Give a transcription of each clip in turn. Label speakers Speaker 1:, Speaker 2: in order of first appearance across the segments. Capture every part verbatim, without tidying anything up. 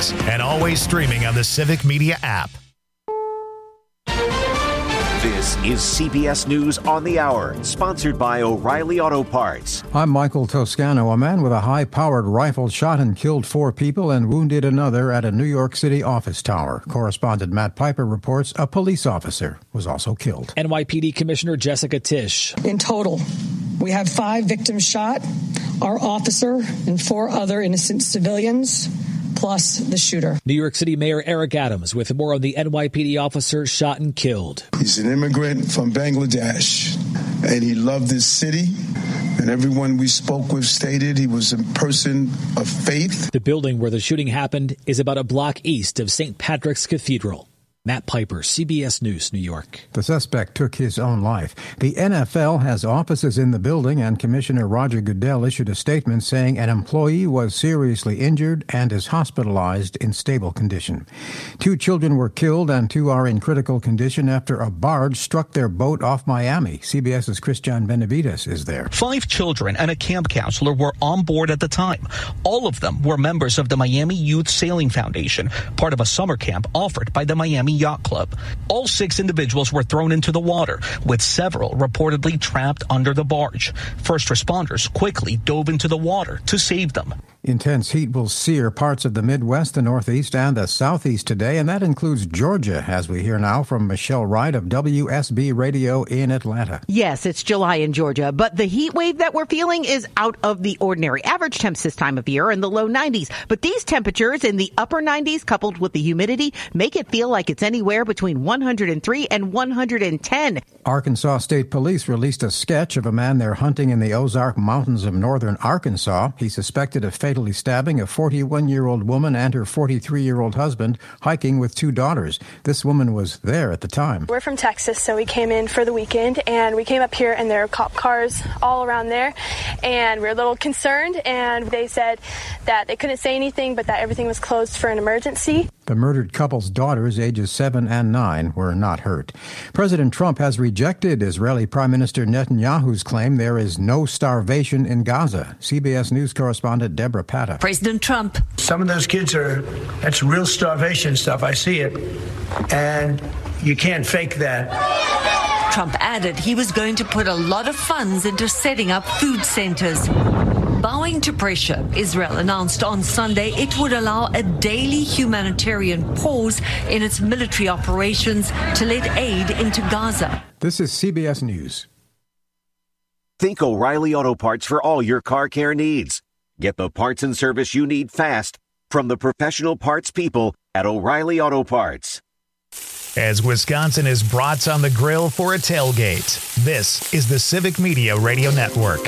Speaker 1: six, and always streaming on the Civic Media app.
Speaker 2: This is C B S News on the Hour, sponsored by O'Reilly Auto Parts.
Speaker 3: I'm Michael Toscano. A man with a high-powered rifle shot and killed four people and wounded another at a New York City office tower. Correspondent Matt Piper reports a police officer was also killed.
Speaker 4: N Y P D Commissioner Jessica Tisch.
Speaker 5: In total, we have five victims shot, our officer and four other innocent civilians, plus the shooter.
Speaker 4: New York City Mayor Eric Adams with more on the N Y P D officer shot and killed.
Speaker 6: He's an immigrant from Bangladesh, and he loved this city. And everyone we spoke with stated he was a person of faith.
Speaker 4: The building where the shooting happened is about a block east of Saint Patrick's Cathedral. Matt Piper, C B S News, New York.
Speaker 3: The suspect took his own life. The N F L has offices in the building, and Commissioner Roger Goodell issued a statement saying an employee was seriously injured and is hospitalized in stable condition. Two children were killed and two are in critical condition after a barge struck their boat off Miami. CBS's Christian Benavides is there.
Speaker 7: Five children and a camp counselor were on board at the time. All of them were members of the Miami Youth Sailing Foundation, part of a summer camp offered by the Miami Yacht Club. All six individuals were thrown into the water, with several reportedly trapped under the barge. First responders quickly dove into the water to save them.
Speaker 3: Intense heat will sear parts of the Midwest, the Northeast, and the Southeast today, and that includes Georgia, as we hear now from Michelle Wright of W S B Radio in Atlanta.
Speaker 8: Yes, it's July in Georgia, but the heat wave that we're feeling is out of the ordinary. Average temps this time of year are in the low nineties, but these temperatures in the upper nineties, coupled with the humidity, make it feel like it's anywhere between one hundred three and one hundred ten.
Speaker 3: Arkansas State Police released a sketch of a man they're hunting in the Ozark Mountains of northern Arkansas. He's suspected of fatally stabbing a forty-one-year-old woman and her forty-three-year-old husband hiking with two daughters. This woman was there at the time.
Speaker 9: We're from Texas, so we came in for the weekend, and we came up here, and there are cop cars all around there, and we were a little concerned, and they said that they couldn't say anything, but that everything was closed for an emergency.
Speaker 3: The murdered couple's daughters, ages seven and nine, were not hurt. President Trump has rejected Israeli Prime Minister Netanyahu's claim there is no starvation in Gaza. C B S News correspondent Deborah Patta.
Speaker 10: President Trump.
Speaker 11: Some of those kids are, that's real starvation stuff. I see it. And you can't fake that.
Speaker 10: Trump added he was going to put a lot of funds into setting up food centers. Bowing to pressure, Israel announced on Sunday it would allow a daily humanitarian pause in its military operations to let aid into Gaza.
Speaker 3: This is C B S News.
Speaker 2: Think O'Reilly Auto Parts for all your car care needs. Get the parts and service you need fast from the professional parts people at O'Reilly Auto Parts.
Speaker 1: As Wisconsin is brats on the grill for a tailgate, this is the Civic Media Radio Network.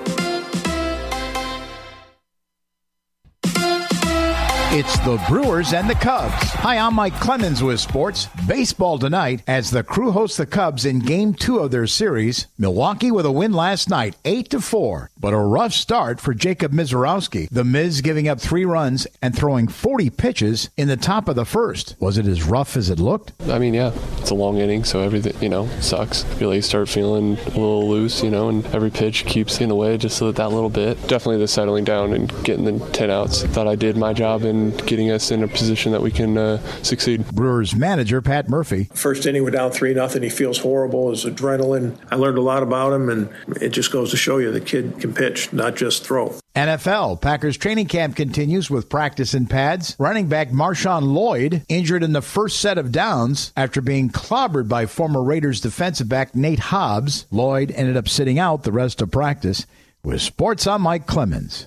Speaker 12: It's the Brewers and the Cubs. Hi, I'm Mike Clemens with sports. Baseball tonight as the Crew hosts the Cubs in game two of their series. Milwaukee with a win last night, eight to four. But a rough start for Jacob Mizorowski. The Miz giving up three runs and throwing forty pitches in the top of the first. Was it as rough as it looked?
Speaker 13: I mean, yeah, it's a long inning, so everything, you know, sucks. Really you start feeling a little loose, you know, and every pitch keeps getting away just that, that little bit. Definitely the settling down and getting the ten outs. Thought I did my job in getting us in a position that we can uh, succeed.
Speaker 12: Brewers manager Pat Murphy.
Speaker 11: First inning, we're down three nothing. He feels horrible. His adrenaline. I learned a lot about him, and it just goes to show you the kid can pitch, not just throw.
Speaker 12: N F L. Packers training camp continues with practice in pads. Running back Marshawn Lloyd injured in the first set of downs after being clobbered by former Raiders defensive back Nate Hobbs. Lloyd ended up sitting out the rest of practice. With sports, I'm Mike Clemens.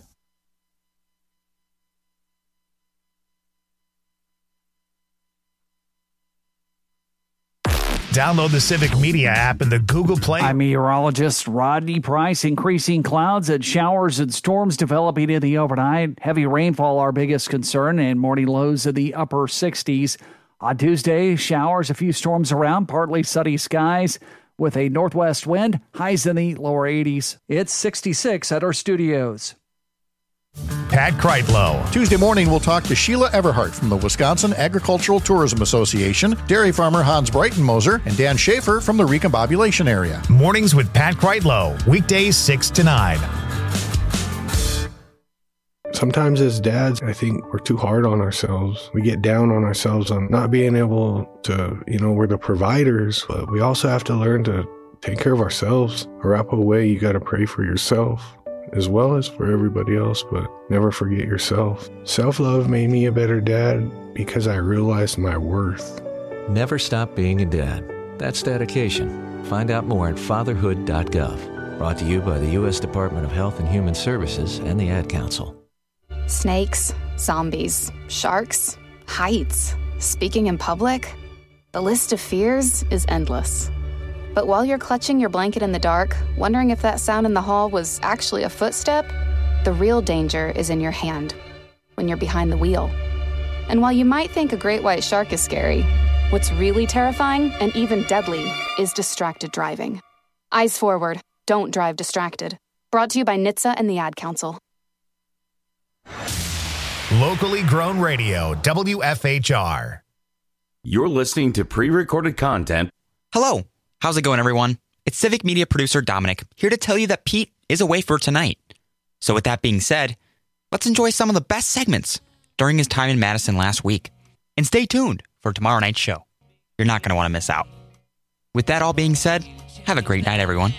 Speaker 1: Download the Civic Media app in the Google Play.
Speaker 14: I'm meteorologist Rodney Price. Increasing clouds and showers and storms developing in the overnight. Heavy rainfall our biggest concern, and morning lows in the upper sixties. On Tuesday, showers, a few storms around, partly sunny skies with a northwest wind, highs in the lower eighties. It's sixty-six at our studios.
Speaker 1: Pat Kreitlow.
Speaker 15: Tuesday morning, we'll talk to Sheila Everhart from the Wisconsin Agricultural Tourism Association, dairy farmer Hans Breitenmoser, and Dan Schaefer from the Recombobulation area.
Speaker 1: Mornings with Pat Kreitlow, weekdays six to nine.
Speaker 16: Sometimes as dads, I think we're too hard on ourselves. We get down on ourselves on not being able to, you know, we're the providers, but we also have to learn to take care of ourselves. Arapahoe way, you got to pray for yourself as well as for everybody else, but never forget yourself. Self-love made me a better dad because I realized my worth.
Speaker 17: Never stop being a dad. That's dedication. Find out more at fatherhood dot gov. Brought to you by the U S Department of Health and Human Services and the Ad Council.
Speaker 18: Snakes, zombies, sharks, heights, speaking in public. The list of fears is endless. But while you're clutching your blanket in the dark, wondering if that sound in the hall was actually a footstep, the real danger is in your hand, when you're behind the wheel. And while you might think a great white shark is scary, what's really terrifying and even deadly is distracted driving. Eyes forward, don't drive distracted. Brought to you by N H T S A and the Ad Council.
Speaker 1: Locally grown radio, W F H R.
Speaker 19: You're listening to pre-recorded content.
Speaker 20: Hello. How's it going, everyone? It's Civic Media producer Dominic, here to tell you that Pete is away for tonight. So with that being said, let's enjoy some of the best segments during his time in Madison last week. And stay tuned for tomorrow night's show. You're not going to want to miss out. With that all being said, have a great night, everyone.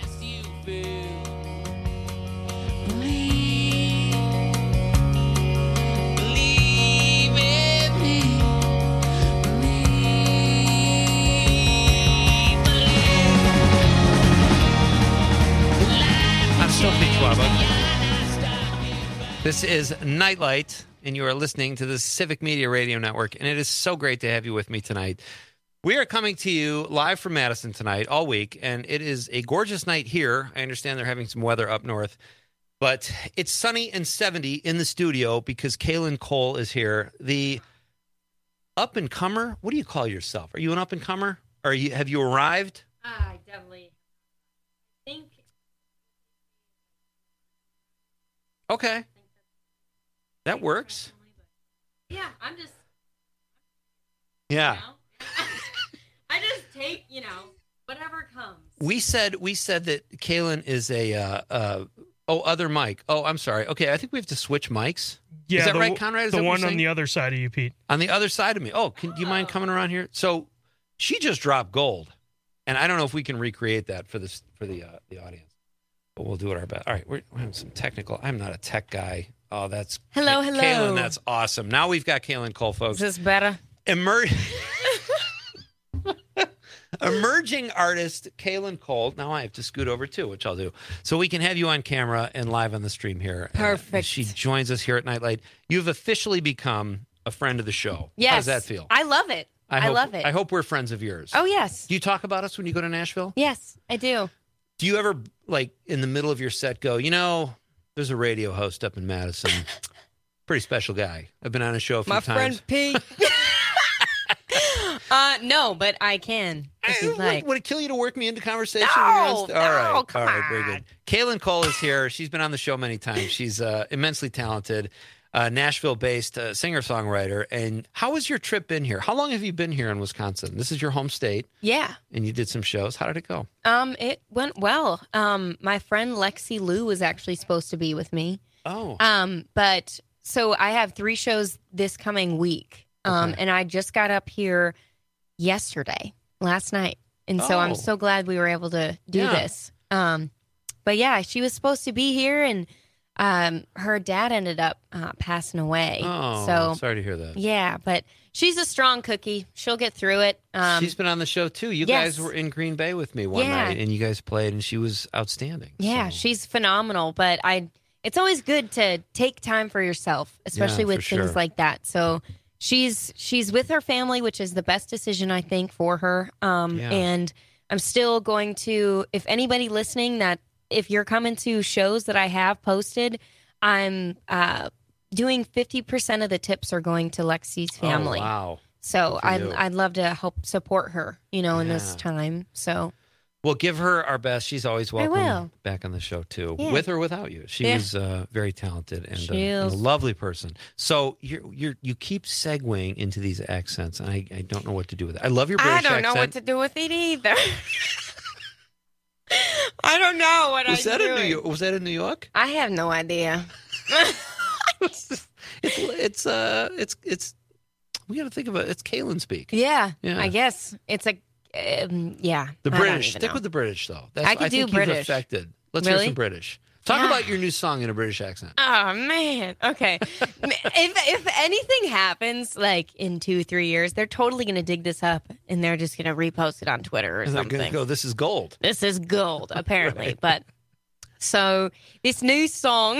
Speaker 21: This is Nightlight, and you are listening to the Civic Media Radio Network, and it is so great to have you with me tonight. We are coming to you live from Madison tonight, all week, and it is a gorgeous night here. I understand they're having some weather up north, but it's sunny and seventy in the studio because Kaylin Cole is here. The up-and-comer, what do you call yourself? Are you an up-and-comer? Or you, have you arrived?
Speaker 22: I definitely think.
Speaker 21: Okay. That works.
Speaker 22: Yeah, I'm just.
Speaker 21: Yeah.
Speaker 22: You know? I just take, you know, whatever comes.
Speaker 21: We said we said that Kaylin is a uh, uh, oh other mic. Oh, I'm sorry. Okay, I think we have to switch mics.
Speaker 23: Yeah,
Speaker 21: is that
Speaker 23: the,
Speaker 21: right, Conrad? Is
Speaker 23: the
Speaker 21: that what
Speaker 23: one
Speaker 21: you're
Speaker 23: on
Speaker 21: saying?
Speaker 23: the other side of you, Pete.
Speaker 21: On the other side of me. Oh, can, do you mind coming around here? So she just dropped gold, and I don't know if we can recreate that for this for the uh, the audience, but we'll do it our best. All right, we're, we're having some technical. I'm not a tech guy. Oh, that's
Speaker 22: hello, hello,
Speaker 21: Kaylin. That's awesome. Now we've got Kaylin Cole, folks.
Speaker 22: Is this better?
Speaker 21: Emer- Emerging artist Kaylin Cole. Now I have to scoot over too, which I'll do, so we can have you on camera and live on the stream here.
Speaker 22: Perfect.
Speaker 21: Uh, she joins us here at Nightlight. You've officially become a friend of the show.
Speaker 22: Yes.
Speaker 21: How does that feel?
Speaker 22: I love it. I,
Speaker 21: hope,
Speaker 22: love it.
Speaker 21: I hope we're friends of yours.
Speaker 22: Oh, yes.
Speaker 21: Do you talk about us when you go to Nashville?
Speaker 22: Yes, I do.
Speaker 21: Do you ever, like, in the middle of your set go, you know, there's a radio host up in Madison. Pretty special guy. I've been on a show a few
Speaker 22: My
Speaker 21: times.
Speaker 22: friend Pete. uh, no, but I can. If you'd like.
Speaker 21: Would it kill you to work me into conversation?
Speaker 22: No,
Speaker 21: all
Speaker 22: no,
Speaker 21: right,
Speaker 22: come
Speaker 21: all right, very
Speaker 22: on.
Speaker 21: good. Kaylin Cole is here. She's been on the show many times. She's uh, immensely talented, uh, Nashville-based uh, singer-songwriter. And how has your trip been here? How long have you been here in Wisconsin? This is your home state.
Speaker 22: Yeah.
Speaker 21: And you did some shows. How did it go?
Speaker 22: Um, it went well. Um, my friend Lexi Lou was actually supposed to be with me.
Speaker 21: Oh.
Speaker 22: Um, but so I have three shows this coming week. Um,
Speaker 21: Okay.
Speaker 22: and I just got up here yesterday, last night. And so
Speaker 21: Oh.
Speaker 22: I'm so glad we were able to do
Speaker 21: Yeah.
Speaker 22: this. Um, but yeah, she was supposed to be here, and um, her dad ended up uh, passing away.
Speaker 21: Oh,
Speaker 22: so
Speaker 21: sorry to hear that.
Speaker 22: yeah, but she's a strong cookie. She'll get through it. Um,
Speaker 21: She's been on the show, too. You
Speaker 22: yes.
Speaker 21: guys were in Green Bay with me one
Speaker 22: Yeah.
Speaker 21: night, and you guys played, and she was outstanding.
Speaker 22: Yeah, she's phenomenal. But I, it's always good to take time for yourself, especially
Speaker 21: Yeah,
Speaker 22: with
Speaker 21: for
Speaker 22: things
Speaker 21: sure.
Speaker 22: like that. So she's she's with her family, which is the best decision I think for her. Um,
Speaker 21: Yeah.
Speaker 22: And I'm still going to, if anybody listening, that if you're coming to shows that I have posted, I'm uh, doing fifty percent of the tips are going to Lexi's family.
Speaker 21: Oh, wow.
Speaker 22: So
Speaker 21: Good for
Speaker 22: I'd,
Speaker 21: you.
Speaker 22: I'd love to help support her, you know, in this
Speaker 21: Yeah.
Speaker 22: time. So
Speaker 21: Well, give her our best. She's always
Speaker 22: I
Speaker 21: welcome
Speaker 22: will.
Speaker 21: back on the show, too,
Speaker 22: Yeah.
Speaker 21: with or without you. She
Speaker 22: Yeah.
Speaker 21: was uh, very talented and, uh,
Speaker 22: She
Speaker 21: and a
Speaker 22: is.
Speaker 21: lovely person. So you're, you're, you keep segueing into these accents, and I, I don't know what to do with it. I love your British
Speaker 22: I don't
Speaker 21: accent.
Speaker 22: know what to do with it either. I don't know what
Speaker 21: was
Speaker 22: I'm
Speaker 21: that in New
Speaker 22: doing.
Speaker 21: York? Was that in New York?
Speaker 22: I have no idea.
Speaker 21: it's it's uh it's it's we got to think of it. It's Kaylin speak.
Speaker 22: Yeah,
Speaker 21: Yeah.
Speaker 22: I guess it's a um, yeah.
Speaker 21: The
Speaker 22: I don't
Speaker 21: British.
Speaker 22: even
Speaker 21: Stick
Speaker 22: know.
Speaker 21: with the British though. That's,
Speaker 22: I could do
Speaker 21: think
Speaker 22: British.
Speaker 21: You've affected. Let's hear
Speaker 22: Really?
Speaker 21: some British. Talk
Speaker 22: Yeah.
Speaker 21: about your new song in a British accent.
Speaker 22: Oh man. Okay. if if anything happens like in two three years, they're totally gonna dig this up and they're just gonna repost it on Twitter or
Speaker 21: And they're
Speaker 22: something.
Speaker 21: gonna go, this is gold.
Speaker 22: This is gold, apparently.
Speaker 21: Right.
Speaker 22: But so this new song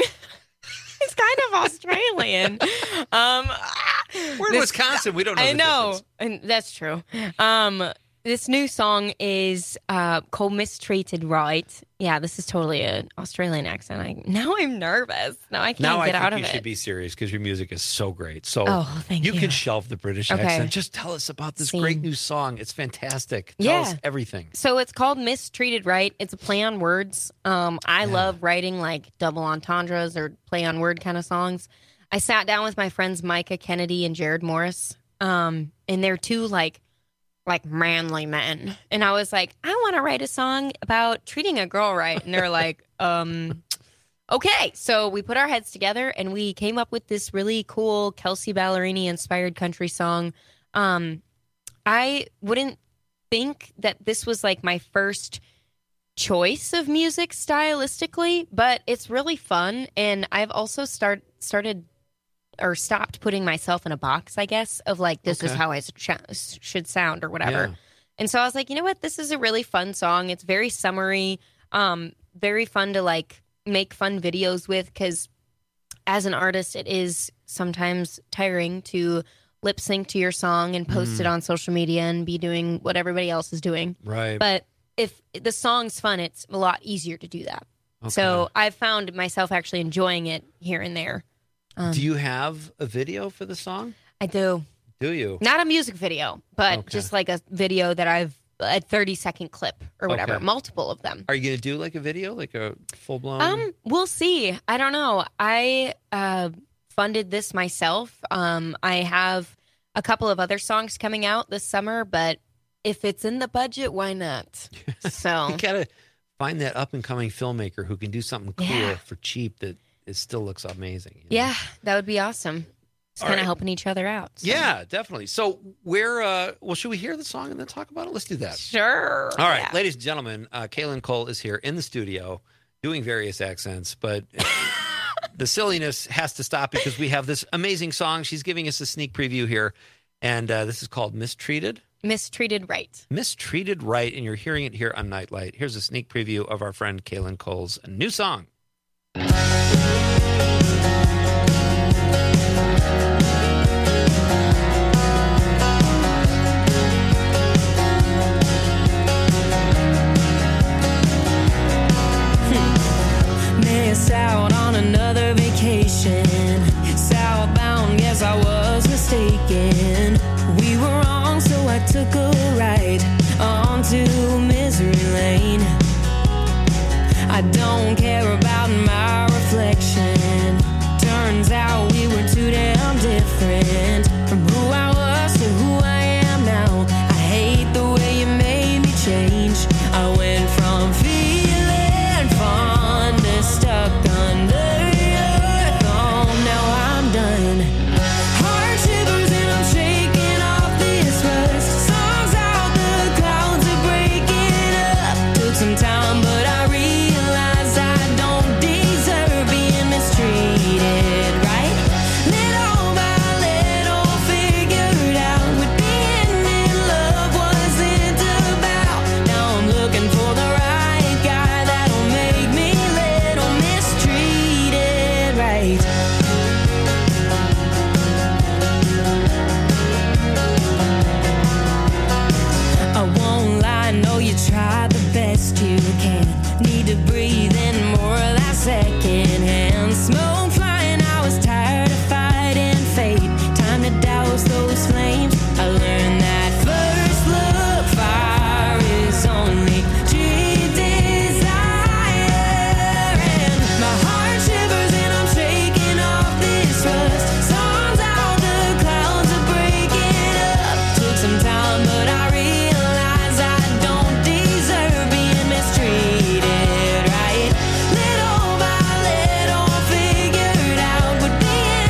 Speaker 22: is kind of Australian. um,
Speaker 21: We're in
Speaker 22: this-
Speaker 21: Wisconsin. We don't know
Speaker 22: I
Speaker 21: the
Speaker 22: know, and that's true. Um, this new song is uh, called "Mistreated Right." Yeah, this is totally an Australian accent. I, now I'm nervous. Now I can't
Speaker 21: Now I
Speaker 22: get
Speaker 21: think
Speaker 22: out of
Speaker 21: you
Speaker 22: it.
Speaker 21: should be serious because your music is so great. So
Speaker 22: Oh, thank
Speaker 21: you
Speaker 22: you.
Speaker 21: can shelve the British
Speaker 22: Okay.
Speaker 21: accent. Just tell us about this
Speaker 22: Scene.
Speaker 21: great new song. It's fantastic. Tell
Speaker 22: Yeah.
Speaker 21: us everything.
Speaker 22: So it's called Mistreated Right. It's a play on words. Um, I love writing like double entendres or play on word kind of songs. I sat down with my friends Micah Kennedy and Jared Morris, um, and they're two like like manly men. And I was like, I want to write a song about treating a girl right. And they're like, um, okay. So we put our heads together and we came up with this really cool Kelsey Ballerini inspired country song. Um, I wouldn't think that this was like my first choice of music stylistically, but it's really fun. And I've also start started or stopped putting myself in a box, I guess, of like, this is
Speaker 5: Okay.
Speaker 22: how I sh- should sound or whatever.
Speaker 5: Yeah.
Speaker 22: And so I was like, you know what? This is a really fun song. It's very summery, um, very fun to like make fun videos with, because as an artist, it is sometimes tiring to lip sync to your song and post
Speaker 21: Mm.
Speaker 22: it on social media and be doing what everybody else is doing.
Speaker 21: Right.
Speaker 22: But if the song's fun, it's a lot easier to do that. So I've found myself actually enjoying it here and there. Um,
Speaker 21: Do you have a video for the song?
Speaker 22: I do.
Speaker 21: Do you?
Speaker 22: Not a music video, but
Speaker 21: Okay.
Speaker 22: just like a video that I've, a thirty second clip or whatever,
Speaker 21: Okay.
Speaker 22: multiple of them.
Speaker 21: Are you going to do like a video, like a full blown?
Speaker 22: Um, we'll see. I don't know. I uh, funded this myself. Um, I have a couple of other songs coming out this summer, but if it's in the budget, why not? So
Speaker 21: you gotta find that up and coming filmmaker who can do something cool
Speaker 22: Yeah.
Speaker 21: for cheap that it still looks amazing.
Speaker 22: yeah, that would be awesome. Just
Speaker 21: All
Speaker 22: kind of
Speaker 21: right.
Speaker 22: helping each other out. So.
Speaker 21: Yeah, definitely. So where? Uh, well, should we hear the song and then talk about it? Let's do that.
Speaker 22: Sure.
Speaker 21: All right,
Speaker 22: Yeah.
Speaker 21: ladies and gentlemen, uh, Kaylin Cole is here in the studio doing various accents, but the silliness has to stop because we have this amazing song. She's giving us a sneak preview here, and uh, this is called Mistreated.
Speaker 22: Mistreated Right.
Speaker 21: Mistreated Right, and you're hearing it here on Nightlight. Here's a sneak preview of our friend Kaylin Cole's new song.
Speaker 5: Miss out on another vacation. Southbound, guess I was mistaken. We were wrong, so I took a ride onto misery lane. I don't care about my reflection. Turns out we were too damn different. From who I was to who I am now. I hate the way you made me change. I went from feeling fun to stuck under your thumb. Now I'm done. Heart shivers and I'm shaking off this rust. Songs out, the clouds are breaking up. Took some time, but I realized I don't deserve being mistreated, right? Little by little, figured out what being in love wasn't about. Now I'm looking for the right guy that'll make me little mistreated, right? I won't lie, know you try the best you can. Need to breathe in more of that secondhand smoke flying. I was tired of fighting fate. Time to douse those flames. I learned that first look fire is only cheap desire. And my heart shivers and I'm shaking off this rust. Songs out, the clouds are breaking up. Took some time, but I realize I don't deserve being mistreated, right? Little by little, figured out what being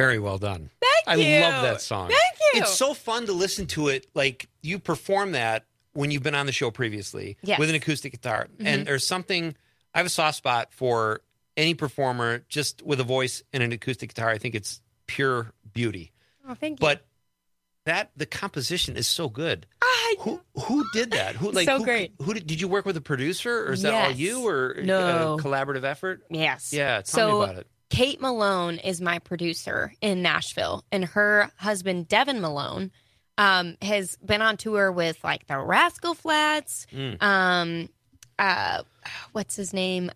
Speaker 21: Very well done.
Speaker 22: Thank
Speaker 21: I
Speaker 22: you.
Speaker 21: love that song.
Speaker 22: Thank you.
Speaker 21: It's so fun to listen to it. Like, you perform that when you've been on the show previously
Speaker 22: Yes.
Speaker 21: with an acoustic guitar.
Speaker 22: Mhm.
Speaker 21: And there's something, I have a soft spot for any performer just with a voice and an acoustic guitar. I think it's pure beauty.
Speaker 22: Oh, thank you.
Speaker 21: But that the composition is so good.
Speaker 22: I,
Speaker 21: who who did that? Who like
Speaker 22: So
Speaker 21: who,
Speaker 22: great.
Speaker 21: Who did, did you work with a producer, or is that all
Speaker 22: Yes.
Speaker 21: you, or
Speaker 22: No.
Speaker 21: a collaborative effort?
Speaker 22: Yes.
Speaker 21: Yeah, tell
Speaker 22: so,
Speaker 21: me about it.
Speaker 22: Kate Malone is my producer in Nashville, and her husband, Devin Malone, um, has been on tour with like the Rascal Flats.
Speaker 4: Mm.
Speaker 22: Um, uh, what's his name?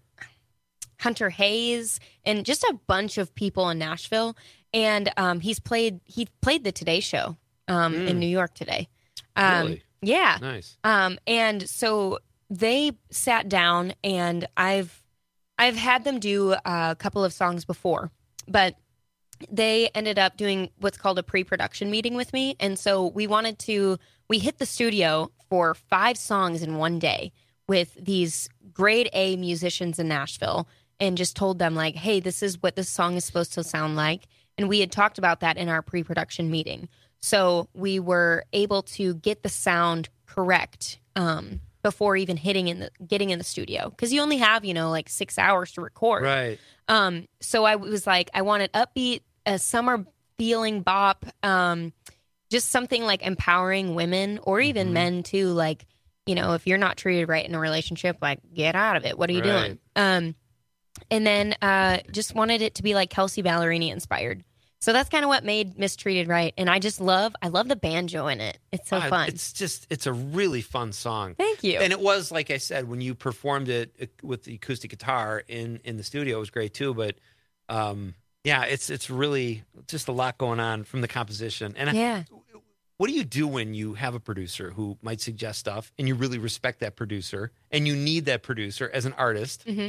Speaker 22: Hunter Hayes, and just a bunch of people in Nashville. And um, he's played he played the Today Show um,
Speaker 4: Mm.
Speaker 22: in New York today. Um,
Speaker 4: Really?
Speaker 22: Yeah.
Speaker 21: Nice.
Speaker 22: Um, and so they sat down, and I've I've had them do a couple of songs before, but they ended up doing what's called a pre-production meeting with me. And so we wanted to, we hit the studio for five songs in one day with these grade A musicians in Nashville, and just told them like, hey, this is what this song is supposed to sound like. And we had talked about that in our pre-production meeting. So we were able to get the sound correct um, before even hitting in the getting in the studio, because you only have, you know, like six hours to record.
Speaker 21: Right.
Speaker 22: Um, so I was like, I wanted upbeat, a summer feeling bop, um, just something like empowering women or even
Speaker 21: Mm-hmm.
Speaker 22: men too. Like, you know, if you're not treated right in a relationship, like get out of it. What are you
Speaker 21: Right.
Speaker 22: doing? Um, and then uh, just wanted it to be like Kelsey Ballerini inspired. So that's kind of what made Mistreated Right. And I just love, I love the banjo in it. It's so
Speaker 21: Uh,
Speaker 22: fun.
Speaker 21: It's just, it's a really fun song.
Speaker 22: Thank you.
Speaker 21: And it was, like I said, when you performed it uh, with the acoustic guitar in, in the studio, it was great too. But um, yeah, it's it's really just a lot going on from the composition. And I-
Speaker 22: Yeah.
Speaker 21: what do you do when you have a producer who might suggest stuff and you really respect that producer and you need that producer as an artist?
Speaker 22: Mm-hmm.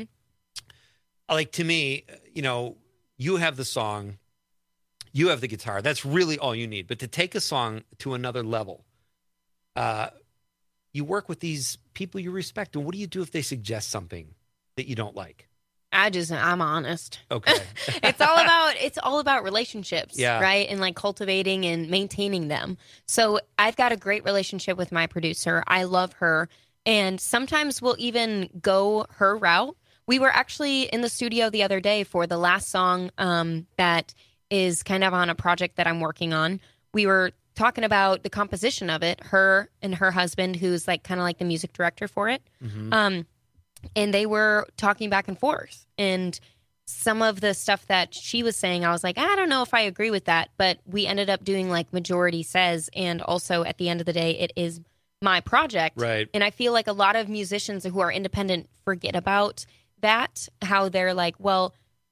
Speaker 21: Like, to me, you know, you have the song, you have the guitar. That's really all you need. But to take a song to another level, uh, you work with these people you respect. And what do you do if they suggest something that you don't like?
Speaker 22: I just, I'm honest.
Speaker 21: Okay.
Speaker 22: it's all about it's all about relationships,
Speaker 21: Yeah.
Speaker 22: right? And like cultivating and maintaining them. So I've got a great relationship with my producer. I love her, and sometimes we'll even go her route. We were actually in the studio the other day for the last song um, that is kind of on a project that I'm working on. We were talking about the composition of it, her and her husband, who's like kind of like the music director for it.
Speaker 4: Mhm.
Speaker 22: Um, and they were talking back and forth. And some of the stuff that she was saying, I was like, I don't know if I agree with that. But we ended up doing like majority says. And also at the end of the day, it is my project.
Speaker 21: Right.
Speaker 22: And I feel like a lot of musicians who are independent forget about that, how they're like, well,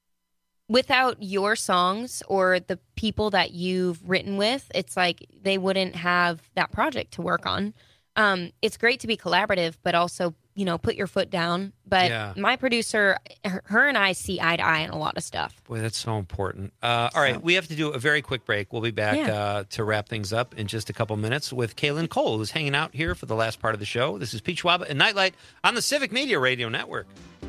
Speaker 22: without your songs or the people that you've written with, it's like they wouldn't have that project to work on. Um, it's great to be collaborative, but also, you know, put your foot down. But
Speaker 21: Yeah.
Speaker 22: my producer, her, her and I see eye to eye on a lot of stuff.
Speaker 21: Boy, that's so important. Uh, all right, we have to do a very quick break. We'll be back
Speaker 22: Yeah.
Speaker 21: uh, to wrap things up in just a couple minutes with Kaylin Cole, who's hanging out here for the last part of the show. This is Pete Schwab and Nightlight on the Civic Media Radio Network.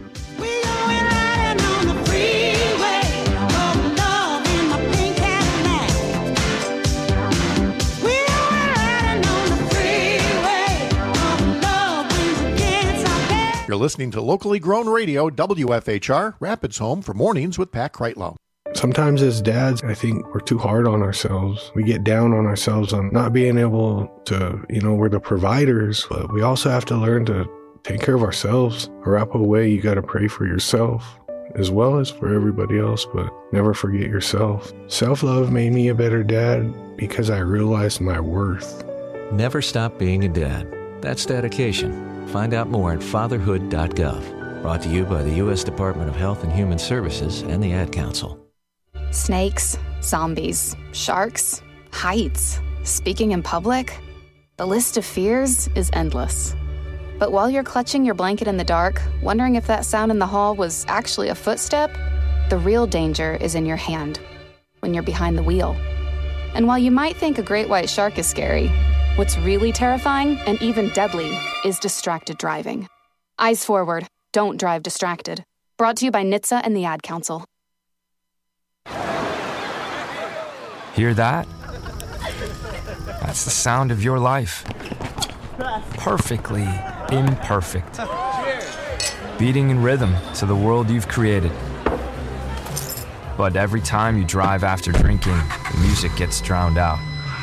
Speaker 15: You're listening to locally grown radio, W F H R, Rapids Home for Mornings with Pat Kreitlow.
Speaker 16: Sometimes as dads, I think we're too hard on ourselves. We get down on ourselves on not being able to, you know, we're the providers, but we also have to learn to take care of ourselves. Arapaho way, you got to pray for yourself as well as for everybody else, but never forget yourself. Self-love made me a better dad because I realized my worth.
Speaker 17: Never stop being a dad. That's dedication. Find out more at fatherhood dot gov. Brought to you by the U S Department of Health and Human Services and the Ad Council.
Speaker 18: Snakes, zombies, sharks, heights. Speaking in public, the list of fears is endless. But while you're clutching your blanket in the dark, wondering if that sound in the hall was actually a footstep, the real danger is in your hand, when you're behind the wheel. And while you might think a great white shark is scary, what's really terrifying and even deadly is distracted driving. Eyes forward, don't drive distracted. Brought to you by N H T S A and the Ad Council.
Speaker 4: Hear that? That's the sound of your life. Perfectly imperfect. Beating in rhythm to the world you've created. But every time you drive after drinking, the music gets drowned out.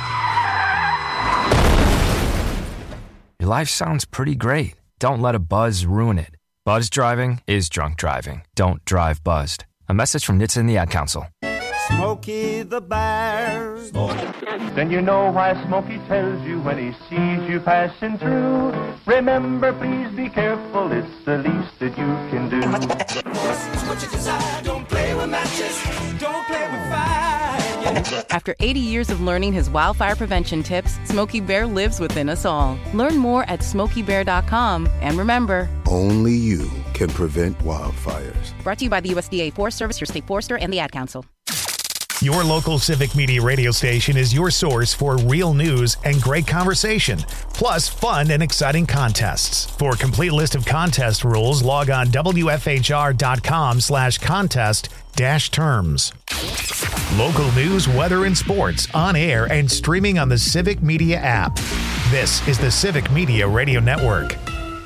Speaker 4: Your life sounds pretty great. Don't let a buzz ruin it. Buzz driving is drunk driving. Don't drive buzzed. A message from N H T S A and the Ad Council.
Speaker 6: Smokey the Bear.
Speaker 23: Then you know why Smokey tells you when he sees you passing through. Remember, please be careful, it's the least that you can do.
Speaker 6: What you desire, don't play with matches, don't play with fire.
Speaker 24: After eighty years of learning his wildfire prevention tips, Smokey Bear lives within us all. Learn more at smokey bear dot com. And remember,
Speaker 25: only you can prevent wildfires.
Speaker 24: Brought to you by the U S D A Forest Service, your state forester, and the Ad Council.
Speaker 1: Your local Civic Media radio station is your source for real news and great conversation, plus fun and exciting contests. For a complete list of contest rules, log on W F H R dot com slash contest dash terms. Local news, weather, and sports on air and streaming on the Civic Media app. This is the Civic Media Radio Network.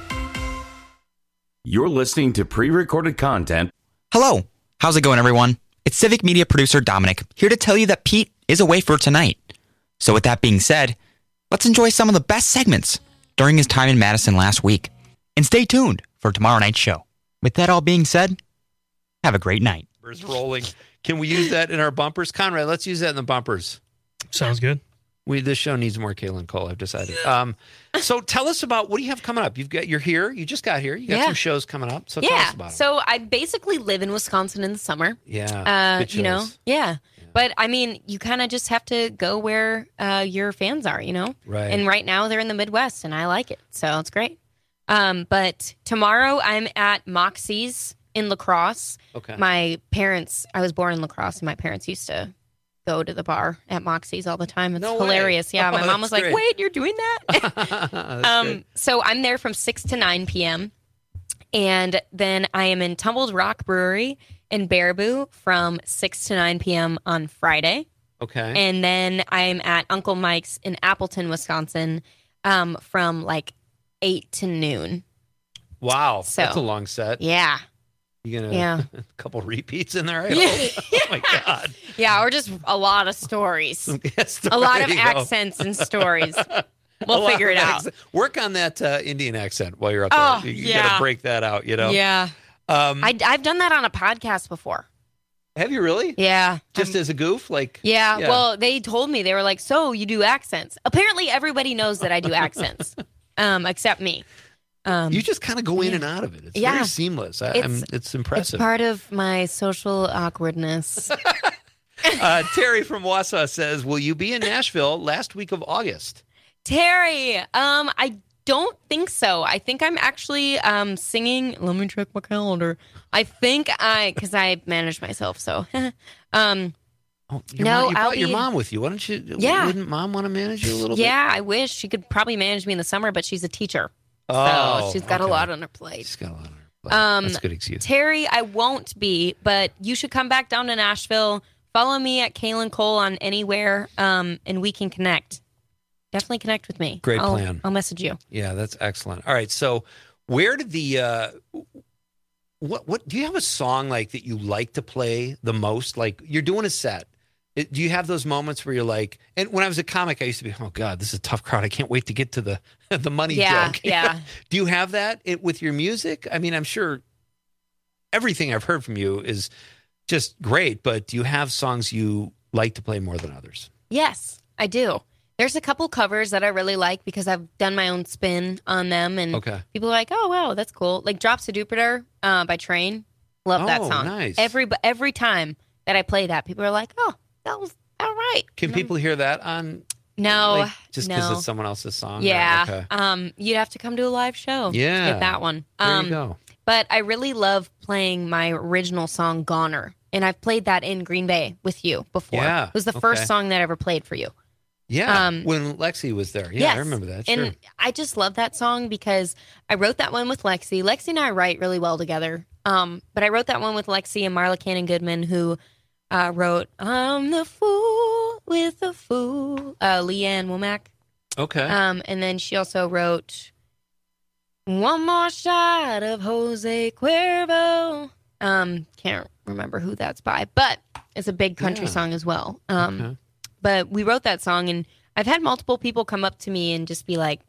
Speaker 19: You're listening to pre-recorded content.
Speaker 20: Hello. How's it going, everyone? It's Civic Media producer Dominic, here to tell you that Pete is away for tonight. So with that being said, let's enjoy some of the best segments during his time in Madison last week. And stay tuned for tomorrow night's show. With that all being said, have a great night.
Speaker 21: Bumpers rolling. Can we use that in our bumpers? Conrad, let's use that in the bumpers.
Speaker 26: Sounds good.
Speaker 21: We This show needs more Kaylin Cole, I've decided. Um, so tell us about, what do you have coming up? You've got, you're here. You just got here. You got
Speaker 22: Yeah.
Speaker 21: some shows coming up. So
Speaker 22: yeah.
Speaker 21: tell us about it.
Speaker 22: So I basically live in Wisconsin in the summer.
Speaker 21: Yeah.
Speaker 22: Uh,
Speaker 21: Good
Speaker 22: you know,
Speaker 21: shows.
Speaker 22: yeah. But I mean, you kind of just have to go where uh, your fans are, you know?
Speaker 21: Right.
Speaker 22: And right now they're in the Midwest and I like it. So it's great. Um, but tomorrow I'm at Moxie's in La Crosse.
Speaker 21: Okay.
Speaker 22: My parents, I was born in La Crosse and my parents used to go to the bar at Moxie's all the time. It's
Speaker 21: No way.
Speaker 22: hilarious. Yeah.
Speaker 21: Oh,
Speaker 22: My mom
Speaker 21: that's
Speaker 22: was like,
Speaker 21: great.
Speaker 22: wait, you're doing that?
Speaker 21: That's
Speaker 22: um,
Speaker 21: good.
Speaker 22: so I'm there from six to nine p.m. And then I am in Tumbled Rock Brewery in Baraboo from six to nine p.m. on Friday.
Speaker 21: Okay.
Speaker 22: And then I'm at Uncle Mike's in Appleton, Wisconsin um, from like eight to noon.
Speaker 21: Wow.
Speaker 22: So-
Speaker 21: That's a long set.
Speaker 22: Yeah.
Speaker 21: You gonna
Speaker 22: Yeah.
Speaker 21: a couple repeats in there? I
Speaker 22: Yeah.
Speaker 21: hope. Oh my God.
Speaker 22: Yeah, or just a lot of stories.
Speaker 21: Yes,
Speaker 22: A lot
Speaker 21: there
Speaker 22: of
Speaker 21: you go.
Speaker 22: accents and stories.
Speaker 21: A
Speaker 22: We'll
Speaker 21: lot
Speaker 22: figure
Speaker 21: of
Speaker 22: it out.
Speaker 21: accent. Work on that uh, Indian accent while you're up there.
Speaker 22: Oh,
Speaker 21: you you
Speaker 22: yeah.
Speaker 21: gotta break that out, you know?
Speaker 22: Yeah.
Speaker 21: Um,
Speaker 22: I, I've done that on a podcast before.
Speaker 21: have you really?
Speaker 22: Yeah.
Speaker 21: Just as a goof? Like
Speaker 22: Yeah, well, they told me, they were like, so you do accents. Apparently, everybody knows that I do accents, um, except me. Um,
Speaker 21: you just kind of go in and out of it. It's
Speaker 22: Yeah.
Speaker 21: very seamless. I,
Speaker 22: It's-
Speaker 21: I'm, it's impressive.
Speaker 22: It's part of my social awkwardness.
Speaker 21: uh, Terry from Wausau says, will you be in Nashville last week of August?
Speaker 22: Terry, um, I don't think so. I think I'm actually um, singing. Let me check my calendar. I think I, because I manage myself, so. um,
Speaker 21: Your
Speaker 22: no,
Speaker 21: mom, you
Speaker 22: I'll
Speaker 21: brought your
Speaker 22: be-
Speaker 21: mom with you. Why don't you?
Speaker 22: Yeah.
Speaker 21: Wouldn't mom want to manage you a little bit?
Speaker 22: Yeah, I wish she could probably manage me in the summer, but she's a teacher.
Speaker 21: Oh,
Speaker 22: so she's got
Speaker 21: okay.
Speaker 22: a lot on her plate.
Speaker 21: She's got a lot on her plate.
Speaker 22: Um,
Speaker 21: That's a good excuse.
Speaker 22: Terry, I won't be, but you should come back down to Nashville. Follow me at Kaylin Cole on anywhere, um, and we can connect. Definitely connect with me.
Speaker 21: Great
Speaker 22: I'll,
Speaker 21: plan.
Speaker 22: I'll message you.
Speaker 21: Yeah, that's excellent. All right, so where did the uh, what what do you have a song like that you like to play the most? Like you're doing a set. It, do you have those moments where you're like? And when I was a comic, I used to be, oh God, this is a tough crowd. I can't wait to get to the the money
Speaker 22: Yeah,
Speaker 21: joke.
Speaker 22: yeah.
Speaker 21: Do you have that it, with your music? I mean, I'm sure everything I've heard from you is just great, but do you have songs you like to play more than others?
Speaker 22: Yes, I do. There's a couple covers that I really like because I've done my own spin on them, and
Speaker 21: Okay.
Speaker 22: people are like, "Oh, wow, that's cool." Like "Drops of Jupiter" uh, by Train. Love that
Speaker 21: Oh,
Speaker 22: song.
Speaker 21: nice.
Speaker 22: Every every time that I play that, people are like, "Oh, that was all right."
Speaker 21: Can people hear that on?
Speaker 22: No,
Speaker 21: like, just because
Speaker 22: no.
Speaker 21: it's someone else's song? or-
Speaker 22: Yeah.
Speaker 21: Okay.
Speaker 22: Um, you'd have to come to a live show.
Speaker 21: Yeah.
Speaker 22: To get that one.
Speaker 21: There
Speaker 22: um,
Speaker 21: you go.
Speaker 22: But I really love playing my original song, Goner. And I've played that in Green Bay with you before.
Speaker 21: Yeah,
Speaker 22: It was the
Speaker 21: okay.
Speaker 22: first song that I ever played for you.
Speaker 21: Yeah,
Speaker 22: Um,
Speaker 21: when Lexi was there. Yeah,
Speaker 22: yes.
Speaker 21: I remember that. Sure.
Speaker 22: And I just love that song because I wrote that one with Lexi. Lexi and I write really well together. Um, but I wrote that one with Lexi and Marla Cannon Goodman, who uh, wrote "I'm the Fool with a fool. Uh, Leanne Womack.
Speaker 21: Okay.
Speaker 22: Um, and then she also wrote One More Shot of Jose Cuervo. Um, can't remember who that's by, but it's a big country
Speaker 21: Yeah.
Speaker 22: song as well. Um,
Speaker 21: Okay.
Speaker 22: But we wrote that song, and I've had multiple people come up to me and just be like,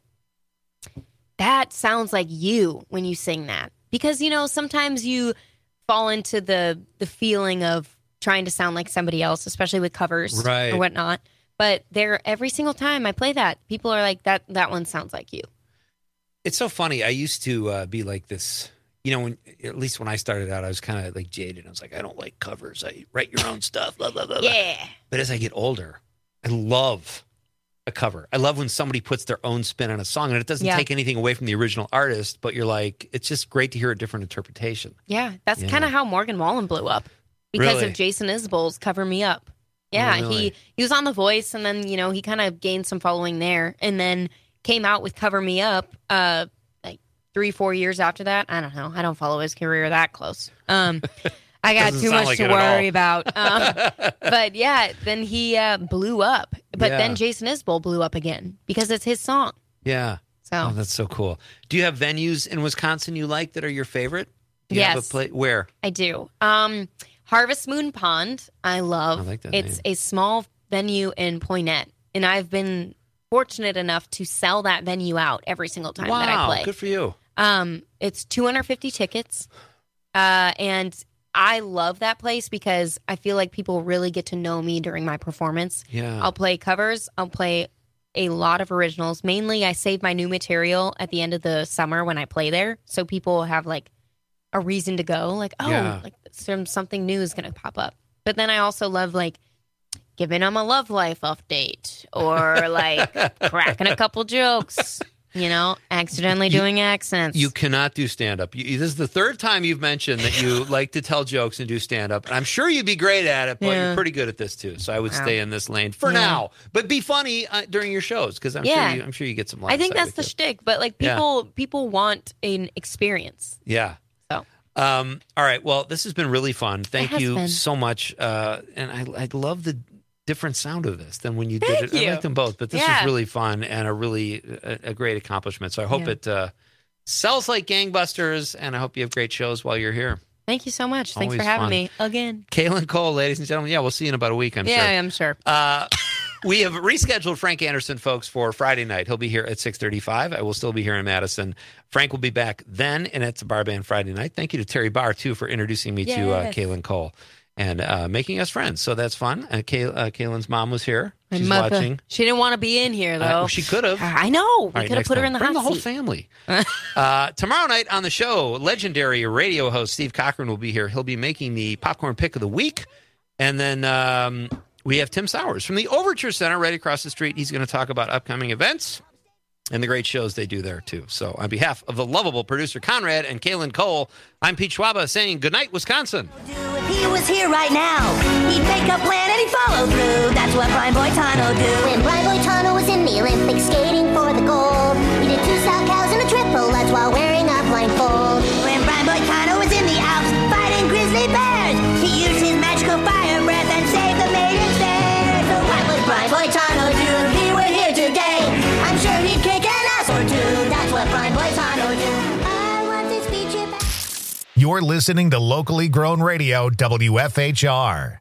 Speaker 22: that sounds like you when you sing that. Because, you know, sometimes you fall into the the feeling of trying to sound like somebody else, especially with covers
Speaker 21: Right.
Speaker 22: or whatnot. But there, every single time I play that, people are like, that that one sounds like you.
Speaker 21: It's so funny. I used to uh, be like this, you know, when at least when I started out, I was kind of like jaded. I was like, I don't like covers. I write your own stuff, blah, blah, blah. blah.
Speaker 22: Yeah.
Speaker 21: But as I get older, I love a cover. I love when somebody puts their own spin on a song, and it doesn't
Speaker 22: Yeah.
Speaker 21: take anything away from the original artist, but you're like, it's just great to hear a different interpretation.
Speaker 22: Yeah, that's
Speaker 21: Yeah.
Speaker 22: kind of how Morgan Wallen blew up because
Speaker 21: Really?
Speaker 22: of Jason Isbell's Cover Me Up. Yeah,
Speaker 21: Oh, really?
Speaker 22: he he was on The Voice, and then, you know, he kind of gained some following there, and then came out with Cover Me Up uh, like three, four years after that. I don't know. I don't follow his career that close. Um, I got
Speaker 21: Doesn't
Speaker 22: too
Speaker 21: sound
Speaker 22: much
Speaker 21: like
Speaker 22: to
Speaker 21: it at all.
Speaker 22: worry about. Um, but yeah, then he uh, blew up. But
Speaker 21: Yeah.
Speaker 22: then Jason Isbell blew up again because it's his song.
Speaker 21: Yeah.
Speaker 22: So
Speaker 21: Oh, that's so cool. Do you have venues in Wisconsin you like that are your favorite? Do you have
Speaker 22: Yes.
Speaker 21: a play- where?
Speaker 22: I do. Um, Harvest Moon Pond, I love.
Speaker 21: I like that
Speaker 22: It's
Speaker 21: name.
Speaker 22: a small venue in Poynette, and I've been fortunate enough to sell that venue out every single time
Speaker 21: wow,
Speaker 22: that I play.
Speaker 21: good for you.
Speaker 22: Um, it's two hundred fifty tickets, uh, and I love that place because I feel like people really get to know me during my performance.
Speaker 21: Yeah.
Speaker 22: I'll play covers. I'll play a lot of originals. Mainly, I save my new material at the end of the summer when I play there, so people have like a reason to go. Like, oh,
Speaker 21: Yeah.
Speaker 22: like some something new is going to pop up. But then I also love like giving them a love life update or like cracking a couple jokes. You know, accidentally doing accents.
Speaker 21: You cannot do stand-up. You, this is the third time you've mentioned that you like to tell jokes and do stand-up. And I'm sure you'd be great at it, but
Speaker 22: Yeah.
Speaker 21: you're pretty good at this too. So I would
Speaker 22: Wow.
Speaker 21: stay in this lane for
Speaker 22: Yeah.
Speaker 21: now. But be funny uh, during your shows because I'm
Speaker 22: Yeah.
Speaker 21: sure you, I'm sure you get some.
Speaker 22: I think
Speaker 21: line
Speaker 22: that's
Speaker 21: of
Speaker 22: the
Speaker 21: sight with
Speaker 22: shtick. But like
Speaker 21: Yeah.
Speaker 22: people, people want an experience.
Speaker 21: it. Yeah.
Speaker 22: So.
Speaker 21: Um, all right. Well, this has been really fun. Thank
Speaker 22: has
Speaker 21: you
Speaker 22: been.
Speaker 21: so much. Uh, and I, I love the different sound of this than when you
Speaker 22: Thank
Speaker 21: did it.
Speaker 22: you.
Speaker 21: I like them both, but this
Speaker 22: Yeah.
Speaker 21: was really fun and a really a, a great accomplishment. So I hope
Speaker 22: Yeah.
Speaker 21: it uh, sells like gangbusters, and I hope you have great shows while you're here.
Speaker 22: Thank you so much. Thanks
Speaker 21: Always
Speaker 22: for having
Speaker 21: fun.
Speaker 22: me again.
Speaker 21: Kaylin Cole, ladies and gentlemen. Yeah, we'll see you in about a week, I'm
Speaker 22: yeah,
Speaker 21: sure.
Speaker 22: I'm sure.
Speaker 21: Uh, we have rescheduled Frank Anderson, folks, for Friday night. He'll be here at six thirty-five. I will still be here in Madison. Frank will be back then, and it's a bar band Friday night. Thank you to Terry Barr, too, for introducing me to uh,
Speaker 22: Yes.
Speaker 21: Kaylin Cole and uh, making us friends. So that's fun. Uh, Kay- uh, Kaylin's mom was here.
Speaker 22: My
Speaker 21: She's
Speaker 22: mother-
Speaker 21: watching.
Speaker 22: She didn't want to be in here, though.
Speaker 21: Uh, she could have.
Speaker 22: I know.
Speaker 21: All
Speaker 22: We
Speaker 21: right,
Speaker 22: could have
Speaker 21: next
Speaker 22: put her
Speaker 21: time.
Speaker 22: in the
Speaker 21: Bring
Speaker 22: hot
Speaker 21: the whole
Speaker 22: seat.
Speaker 21: family. uh, tomorrow night on the show, legendary radio host Steve Cochran will be here. He'll be making the popcorn pick of the week. And then um, we have Tim Sowers from the Overture Center right across the street. He's going to talk about upcoming events and the great shows they do there, too. So on behalf of the lovable producer Conrad and Kaylin Cole, I'm Pete Schwaba saying goodnight, Wisconsin.
Speaker 3: If he was here right now, he'd make a plan and he'd follow through. That's what Brian Boitano do.
Speaker 7: When Brian Boitano was in the Olympics skating for the gold, he did two south cows and a triple, that's while wearing a blindfold.
Speaker 3: When Brian Boitano was in the Alps fighting grizzly bears, he used his magical fire breath and saved the maidens there. So what would Brian Boitano do if he were here today? I'm sure he'd kick an ass or two. That's what Brian Boitano do.
Speaker 7: I want this feature back.
Speaker 1: You're listening to locally grown radio, W F H R.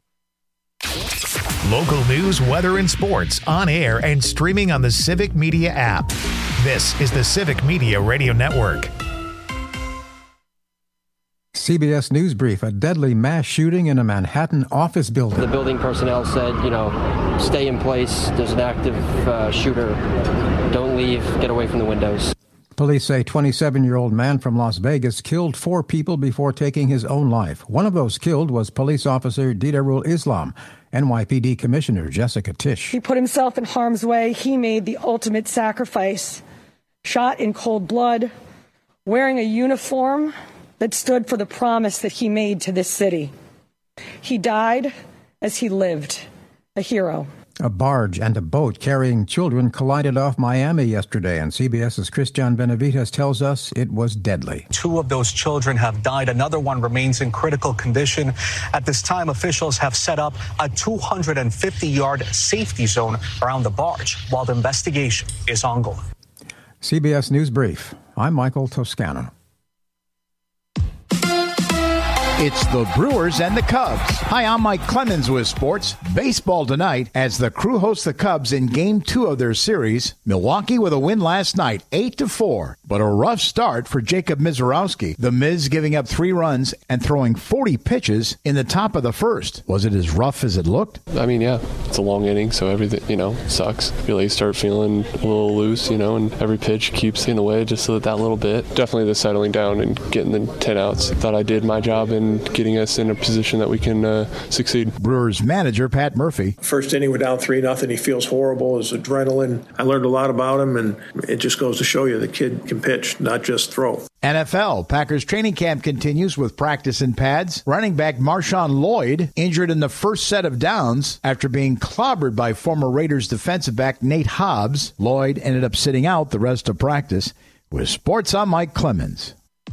Speaker 1: Local news, weather, and sports on air and streaming on the Civic Media app. This is the Civic Media Radio Network.
Speaker 8: C B S News Brief, a deadly mass shooting in a Manhattan office building.
Speaker 9: The building personnel said, you know, stay in place. There's an active uh, shooter. Don't leave. Get away from the windows.
Speaker 8: Police say twenty-seven-year-old man from Las Vegas killed four people before taking his own life. One of those killed was police officer Didarul Islam. N Y P D Commissioner Jessica Tisch.
Speaker 10: He put himself in harm's way. He made the ultimate sacrifice. Shot in cold blood, wearing a uniform that stood for the promise that he made to this city. He died as he lived, a hero.
Speaker 8: A barge and a boat carrying children collided off Miami yesterday, and CBS's Christian Benavides tells us it was deadly.
Speaker 2: Two of those children have died. Another one remains in critical condition. At this time, officials have set up a two hundred fifty yard safety zone around the barge while the investigation is ongoing.
Speaker 8: C B S News Brief. I'm Michael Toscano.
Speaker 11: It's the Brewers and the Cubs. Hi, I'm Mike Clemens with sports. Baseball tonight as the Crew hosts the Cubs in game two of their series. Milwaukee with a win last night, eight to four. But a rough start for Jacob Mizorowski. The Miz giving up three runs and throwing forty pitches in the top of the first. Was it as rough as it looked?
Speaker 12: I mean, yeah, it's a long inning, so everything, you know, sucks. Really you start feeling a little loose, you know, and every pitch keeps in the way just that, that little bit. Definitely the settling down and getting the ten outs. I thought I did my job in getting us in a position that we can uh, succeed.
Speaker 11: Brewers manager Pat Murphy.
Speaker 13: First inning, we're down three nothing. He feels horrible. His adrenaline. I learned a lot about him, and it just goes to show you the kid can pitch, not just throw.
Speaker 11: N F L. Packers training camp continues with practice in pads. Running back Marshawn Lloyd injured in the first set of downs after being clobbered by former Raiders defensive back Nate Hobbs. Lloyd ended up sitting out the rest of practice. With sports, I'm Mike Clemens.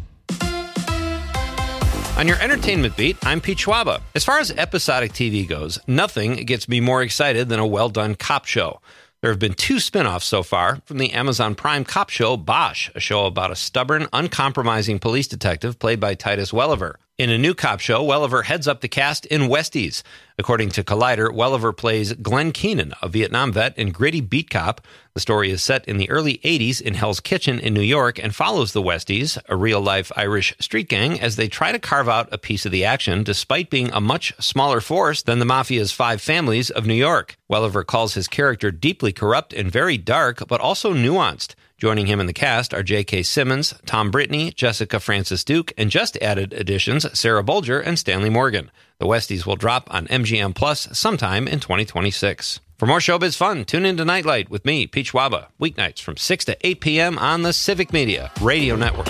Speaker 21: On your entertainment beat, I'm Pete Schwaba. As far as episodic T V goes, nothing gets me more excited than a well-done cop show. There have been two spin-offs so far from the Amazon Prime cop show Bosch, a show about a stubborn, uncompromising police detective played by Titus Welliver. In a new cop show, Welliver heads up the cast in Westies. According to Collider, Welliver plays Glenn Keenan, a Vietnam vet and gritty beat cop. The story is set in the early eighties in Hell's Kitchen in New York and follows the Westies, a real-life Irish street gang, as they try to carve out a piece of the action despite being a much smaller force than the Mafia's five families of New York. Welliver calls his character deeply corrupt and very dark, but also nuanced. Joining him in the cast are J K. Simmons, Tom Brittney, Jessica Francis Duke, and just added additions Sarah Bolger and Stanley Morgan. The Westies will drop on M G M Plus sometime in twenty twenty-six. For more showbiz fun, tune in to Nightlight with me, Pete Schwaba, weeknights from six to eight p.m. on the Civic Media Radio Network.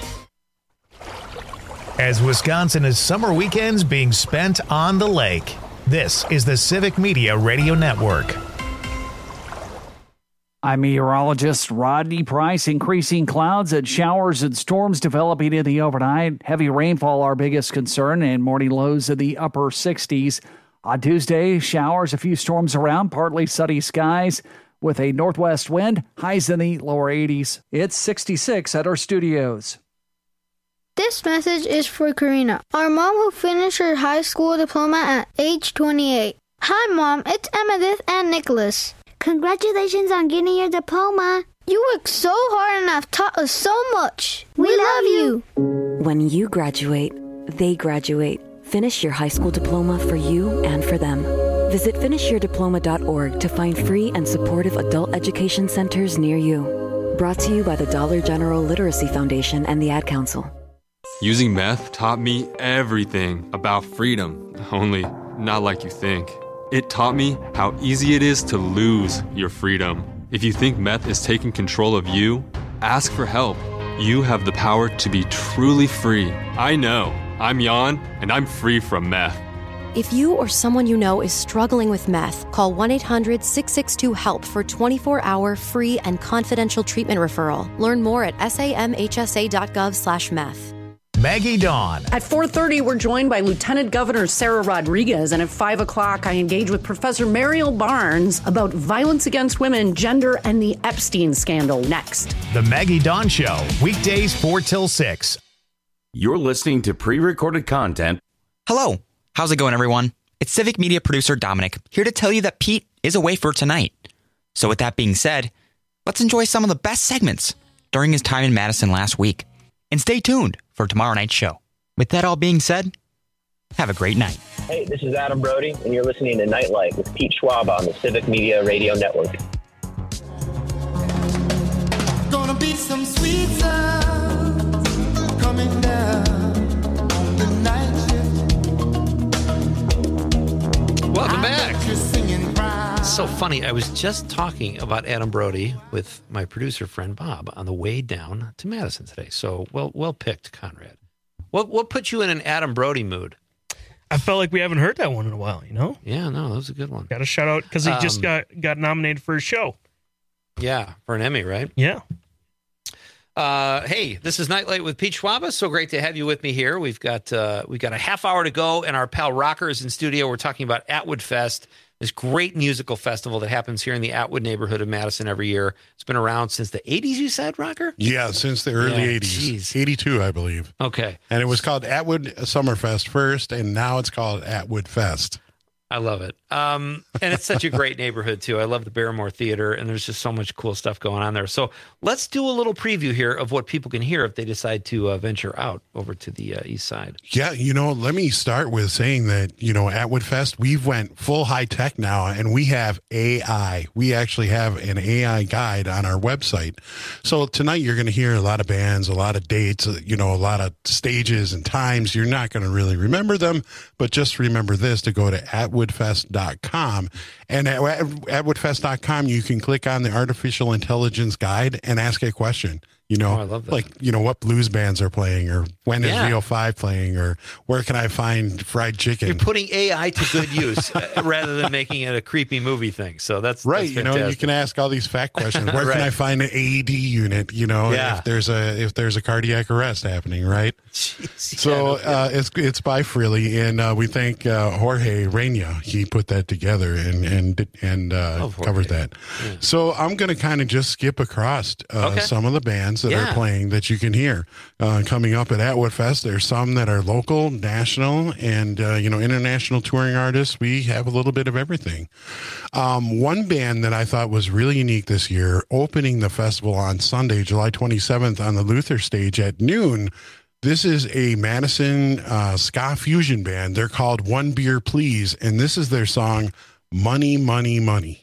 Speaker 1: As Wisconsin is summer weekends being spent on the lake, this is the Civic Media Radio Network.
Speaker 14: I'm meteorologist Rodney Price. Increasing clouds and showers and storms developing in the overnight. Heavy rainfall our biggest concern, and morning lows in the upper sixties. On Tuesday, showers, a few storms around, partly sunny skies with a northwest wind, highs in the lower eighties. It's sixty-six at our studios.
Speaker 26: This message is for Karina, our mom who finished her high school diploma at age twenty-eight. Hi, Mom. It's Emmettith and Nicholas.
Speaker 7: Congratulations on getting your diploma.
Speaker 26: You worked so hard and have taught us so much. We, we love you.
Speaker 27: When you graduate, they graduate. Finish your high school diploma for you and for them. Visit finish your diploma dot org to find free and supportive adult education centers near you. Brought to you by the Dollar General Literacy Foundation and the Ad Council.
Speaker 28: Using meth taught me everything about freedom, only not like you think. It taught me how easy it is to lose your freedom. If you think meth is taking control of you, ask for help. You have the power to be truly free. I know. I'm Jan, and I'm free from meth.
Speaker 29: If you or someone you know is struggling with meth, call one eight hundred six six two HELP for twenty-four hour free and confidential treatment referral. Learn more at samhsa.gov slash meth.
Speaker 1: Maggie Dawn.
Speaker 30: At four thirty, we're joined by Lieutenant Governor Sarah Rodriguez, and at five o'clock, I engage with Professor Mariel Barnes about violence against women, gender, and the Epstein scandal next.
Speaker 1: The Maggie Dawn Show, weekdays four till six.
Speaker 19: You're listening to pre-recorded content.
Speaker 20: Hello. How's it going, everyone? It's Civic Media producer Dominic, here to tell you that Pete is away for tonight. So with that being said, let's enjoy some of the best segments during his time in Madison last week. And stay tuned for tomorrow night's show. With that all being said, have a great night.
Speaker 31: Hey, this is Adam Brody, and you're listening to Nightlight with Pete Schwab on the Civic Media Radio Network.
Speaker 6: Gonna be some sweet sounds coming down on the night shift.
Speaker 21: Welcome back. It's so funny. I was just talking about Adam Brody with my producer friend Bob on the way down to Madison today. So well, well picked, Conrad. What what put you in an Adam Brody mood?
Speaker 3: I felt like we haven't heard that one in a while, you know?
Speaker 21: Yeah, no, that was a good one.
Speaker 3: Got a shout out because he um, just got, got nominated for a show.
Speaker 21: Yeah, for an Emmy, right?
Speaker 3: Yeah.
Speaker 21: Uh, hey, this is Nightlight with Pete Schwaba. So great to have you with me here. We've got uh, we've got a half hour to go, and our pal Rocker is in studio. We're talking about Atwood Fest, this great musical festival that happens here in the Atwood neighborhood of Madison every year. It's been around since the eighties, you said, Rocker?
Speaker 4: Yeah, since the early
Speaker 21: Yeah,
Speaker 4: eighties.
Speaker 21: geez.
Speaker 4: eighty-two, I believe.
Speaker 21: Okay.
Speaker 4: And it was called Atwood Summerfest first, and now it's called Atwood Fest.
Speaker 21: I love it. Um, and it's such a great neighborhood, too. I love the Barrymore Theater, and there's just so much cool stuff going on there. So let's do a little preview here of what people can hear if they decide to uh, venture out over to the uh, east side.
Speaker 4: Yeah, you know, let me start with saying that, you know, Atwood Fest, we've went full high tech now, and we have A I. We actually have an A I guide on our website. So tonight you're going to hear a lot of bands, a lot of dates, you know, a lot of stages and times. You're not going to really remember them, but just remember this, to go to atwood fest dot com. And at atwood fest dot com, you can click on the artificial intelligence guide and ask a question. You know,
Speaker 21: Oh, I love that.
Speaker 4: like, you know, what blues bands are playing, or when is
Speaker 21: Yeah.
Speaker 4: V O five playing, or where can I find fried chicken?
Speaker 21: You're putting A I to good use uh, rather than making it a creepy movie thing. So that's
Speaker 4: Right,
Speaker 21: that's
Speaker 4: you know, you
Speaker 21: fantastic.
Speaker 4: can ask all these fact questions. Where
Speaker 21: Right.
Speaker 4: can I find an A E D unit? You know,
Speaker 21: Yeah.
Speaker 4: if there's a if there's a cardiac arrest happening, right? So uh, it's it's by Freely, and uh, we thank uh, Jorge Reina. He put that together and and and uh, covered that. So I'm going to kind of just skip across uh,
Speaker 21: Okay.
Speaker 4: some of the bands that
Speaker 21: Yeah.
Speaker 4: are playing that you can hear uh, coming up at Atwood Fest. There's some that are local, national, and uh, you know, international touring artists. We have a little bit of everything. Um, one band that I thought was really unique this year, opening the festival on Sunday, July twenty-seventh, on the Luther stage at noon. This is a Madison uh, ska fusion band. They're called One Beer Please, and this is their song, Money, Money, Money.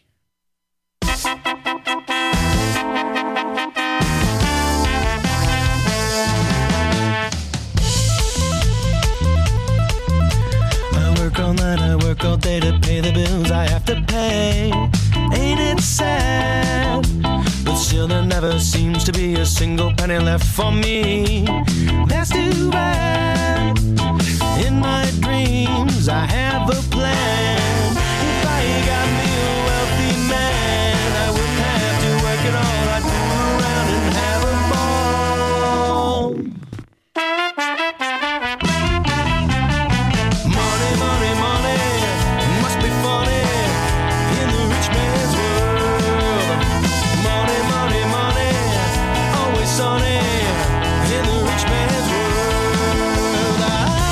Speaker 6: I work all night, I work all day to pay the bills I have to pay. Ain't it sad? But still there never seems to be a single penny left for me. That's too bad. In my dreams I have a plan. If I got me a wealthy man, I wouldn't have to work at all. I'd fool around and have a ball. Money, money, money, must be funny in the rich man's world. Money, money, money, always sunny in the rich man's world.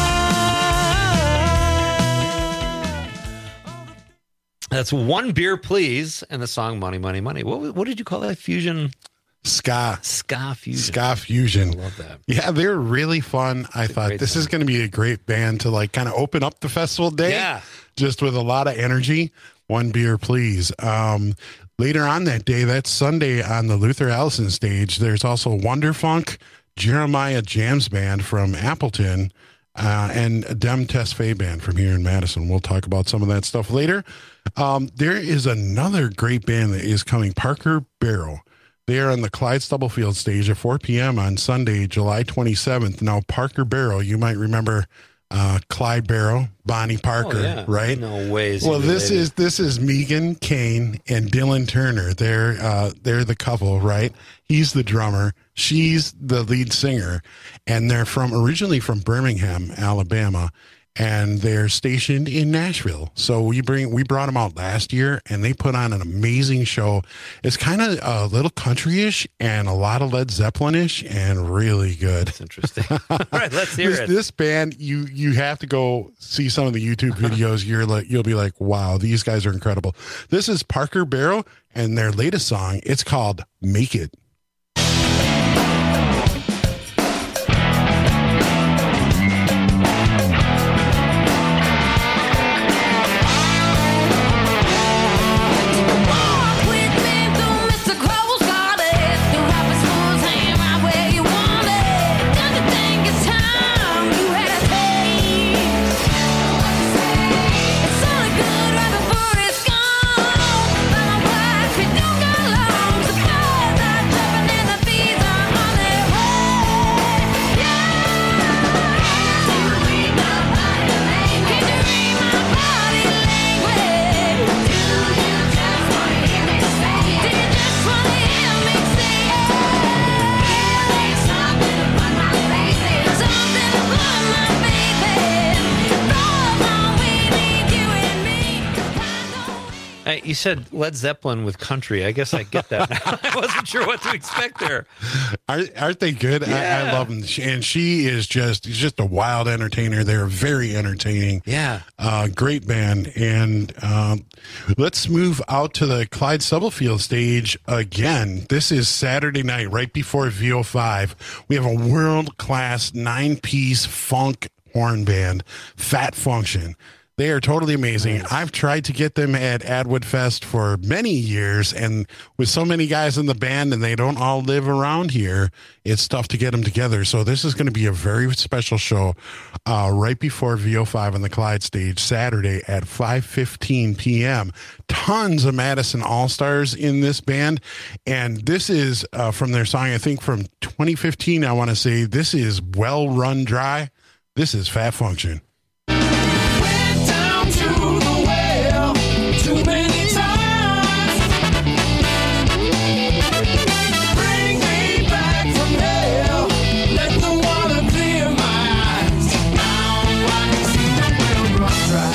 Speaker 21: That's One Beer Please, and the song Money, Money, Money. What, what did you call that? Fusion?
Speaker 4: Ska.
Speaker 21: Ska fusion.
Speaker 4: Ska fusion.
Speaker 21: I love that.
Speaker 4: Yeah, they're really fun. I thought this is going to be a great band to like kind of open up the festival day.
Speaker 21: Yeah.
Speaker 4: Just with a lot of energy. One Beer Please. Um, later on that day, that's Sunday on the Luther Allison stage, there's also Wonderfunk, Jeremiah Jams Band from Appleton, uh, and Dem Tesfaye Band from here in Madison. We'll talk about some of that stuff later. Um, there is another great band that is coming, Parker Barrow. They are on the Clyde Stubblefield stage at four p.m. on Sunday, July twenty-seventh. Now, Parker Barrow, you might remember uh, Clyde Barrow, Bonnie Parker,
Speaker 21: Oh, yeah.
Speaker 4: right?
Speaker 21: No ways.
Speaker 4: Well, this is this is Megan Kane and Dylan Turner. They're uh, they're the couple, right? He's the drummer, she's the lead singer, and they're from originally from Birmingham, Alabama, and they're stationed in Nashville. So we bring we brought them out last year, and they put on an amazing show. It's kind of a little countryish and a lot of Led Zeppelin-ish, and really good. That's
Speaker 21: interesting. All right, let's hear
Speaker 4: this,
Speaker 21: it.
Speaker 4: This band, you you have to go see some of the YouTube videos. You're like you'll be like, wow, these guys are incredible. This is Parker Barrow and their latest song. It's called "Make It."
Speaker 6: It's all a good right before it's gone. But my wife, we don't got long, so God, I
Speaker 21: you said Led Zeppelin with country. I guess I get that now. I wasn't sure what to expect there.
Speaker 4: Aren't, aren't they good?
Speaker 21: Yeah.
Speaker 4: I, I love them. And she is just, she's just a wild entertainer. They're very entertaining.
Speaker 21: Yeah.
Speaker 4: Uh, great band. And um, let's move out to the Clyde Stubblefield stage again. This is Saturday night, right before V O five. We have a world-class nine-piece funk horn band, Fat Function. They are totally amazing. Nice. I've tried to get them at Atwood Fest for many years, and with so many guys in the band and they don't all live around here, it's tough to get them together. So this is going to be a very special show uh, right before V O five on the Clyde stage, Saturday at five fifteen p.m. Tons of Madison All-Stars in this band, and this is uh, from their song, I think from twenty fifteen, I want to say. This is Well Run Dry. This is Fat Function.
Speaker 6: Too many times. Bring me back from hell. Let the water clear my eyes. Now I can see the well run dry.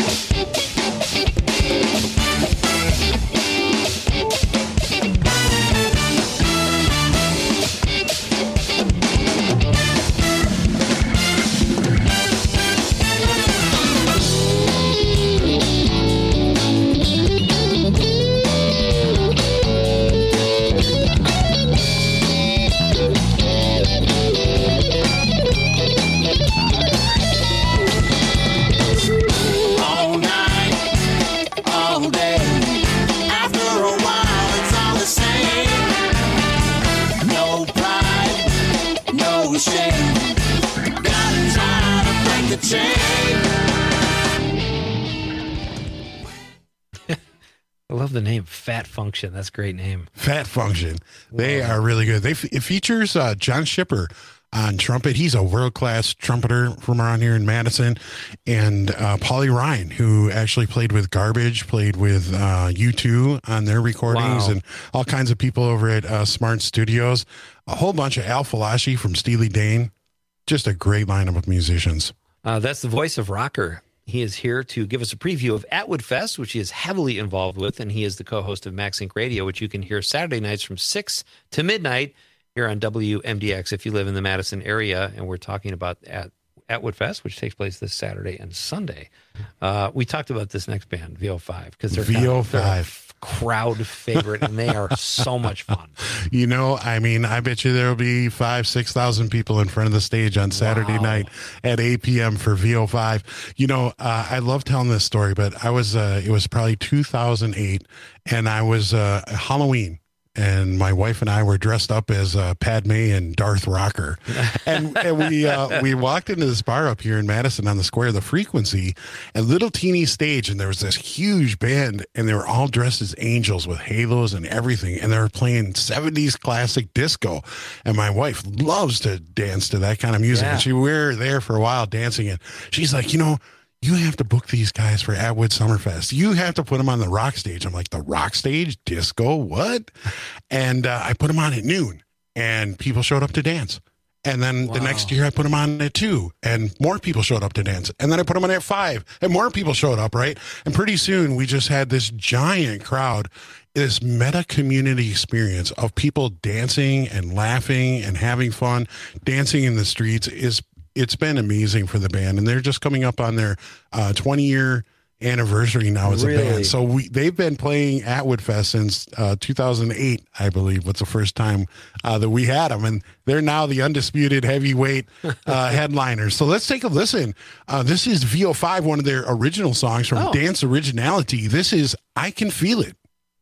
Speaker 21: I love the name Fat Function. That's a great name.
Speaker 4: Fat Function. They wow. are really good. They it features uh, John Schipper on trumpet. He's a world-class trumpeter from around here in Madison. And uh, Paulie Ryan, who actually played with Garbage, played with uh, U two on their recordings, wow. and all kinds of people over at uh, Smart Studios. A whole bunch of Al Falashi from Steely Dan. Just a great lineup of musicians.
Speaker 21: Uh, that's the voice of Rocker. He is here to give us a preview of Atwood Fest, which he is heavily involved with, and he is the co-host of Max Inc Radio, which you can hear Saturday nights from six to midnight here on W M D X if you live in the Madison area. And we're talking about at Atwood Fest, which takes place this Saturday and Sunday. Uh, we talked about this next band, V O five, because they're,
Speaker 4: V O five.
Speaker 21: Kind of, they're a crowd favorite, and they are so much fun.
Speaker 4: You know, I mean, I bet you there will be five, six thousand people in front of the stage on Saturday wow. night at eight p.m. for V O five. You know, uh, I love telling this story, but I was, uh, it was probably two thousand eight, and I was uh, Halloween. And my wife and I were dressed up as uh, Padme and Darth Rocker, and, and we uh, we walked into this bar up here in Madison on the square, the Frequency, a little teeny stage, and there was this huge band, and they were all dressed as angels with halos and everything, and they were playing seventies classic disco. And my wife loves to dance to that kind of music, yeah. and she we were there for a while dancing, and she's like, you know, you have to book these guys for Atwood Summerfest. You have to put them on the rock stage. I'm like, the rock stage? Disco? What? And uh, I put them on at noon, and people showed up to dance. And then wow. the next year I put them on at two, and more people showed up to dance. And then I put them on at five, and more people showed up, right? And pretty soon we just had this giant crowd, this meta community experience of people dancing and laughing and having fun. Dancing in the streets is it's been amazing for the band, and they're just coming up on their uh, twenty year anniversary now as really? a band. So we they've been playing Atwood Fest since uh, two thousand eight, I believe, was the first time uh, that we had them, and they're now the undisputed heavyweight uh, headliners. So let's take a listen. Uh, this is V O five, one of their original songs from oh. Dance Originality. This is I Can Feel It.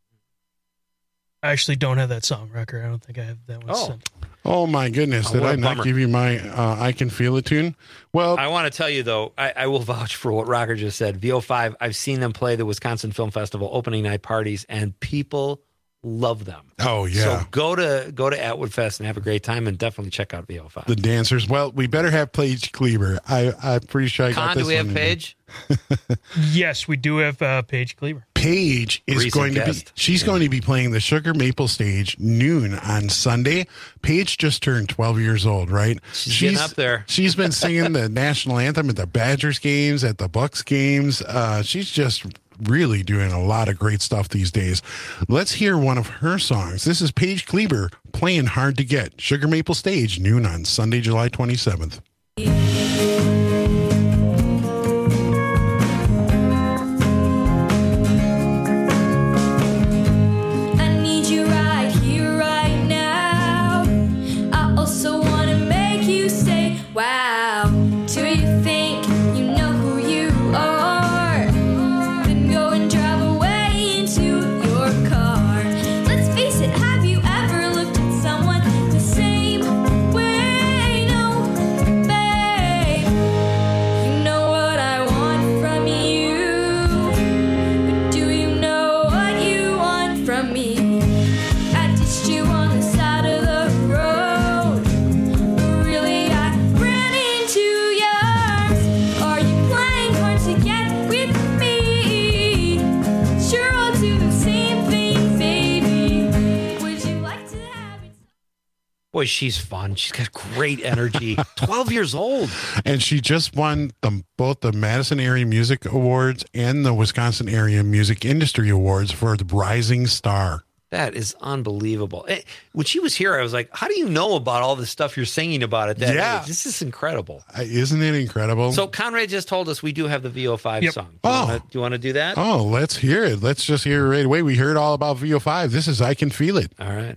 Speaker 3: I actually don't have that song, Rocker. I don't think I have that one
Speaker 21: oh.
Speaker 3: sent.
Speaker 4: Oh, my goodness. Oh, Did I not give you my uh, I Can Feel It tune? Well,
Speaker 21: I want to tell you, though, I, I will vouch for what Rocker just said. V O five, I've seen them play the Wisconsin Film Festival opening night parties, and people love them.
Speaker 4: Oh, yeah.
Speaker 21: So go to go to Atwood Fest and have a great time, and definitely check out V O five.
Speaker 4: The dancers. Well, we better have Paige Kleber. I, I'm pretty sure I
Speaker 21: Con,
Speaker 4: got this
Speaker 21: do we
Speaker 4: one
Speaker 21: have Paige?
Speaker 3: Yes, we do have uh, Paige Kleber.
Speaker 4: Paige is
Speaker 21: Recent
Speaker 4: going
Speaker 21: guest.
Speaker 4: to be, she's yeah. going to be playing the Sugar Maple stage noon on Sunday. Paige just turned twelve years old, right?
Speaker 21: She's, she's getting up there.
Speaker 4: She's been singing the national anthem at the Badgers games, at the Bucks games. Uh, she's just really doing a lot of great stuff these days. Let's hear one of her songs. This is Paige Kleber playing Hard to Get. Sugar Maple Stage, noon on Sunday, July twenty-seventh.
Speaker 21: Boy, she's fun. She's got great energy. twelve years old.
Speaker 4: And she just won the, both the Madison Area Music Awards and the Wisconsin Area Music Industry Awards for the Rising Star.
Speaker 21: That is unbelievable. When she was here, I was like, how do you know about all this stuff you're singing about at that
Speaker 4: yeah.
Speaker 21: age? This is incredible.
Speaker 4: Uh, isn't it incredible?
Speaker 21: So Conrad just told us we do have the V O five
Speaker 4: yep.
Speaker 21: song. Do you, oh. wanna, do you want to do that?
Speaker 4: Oh, let's hear it. Let's just hear it right away. We heard all about V O five. This is I Can Feel It.
Speaker 21: All right.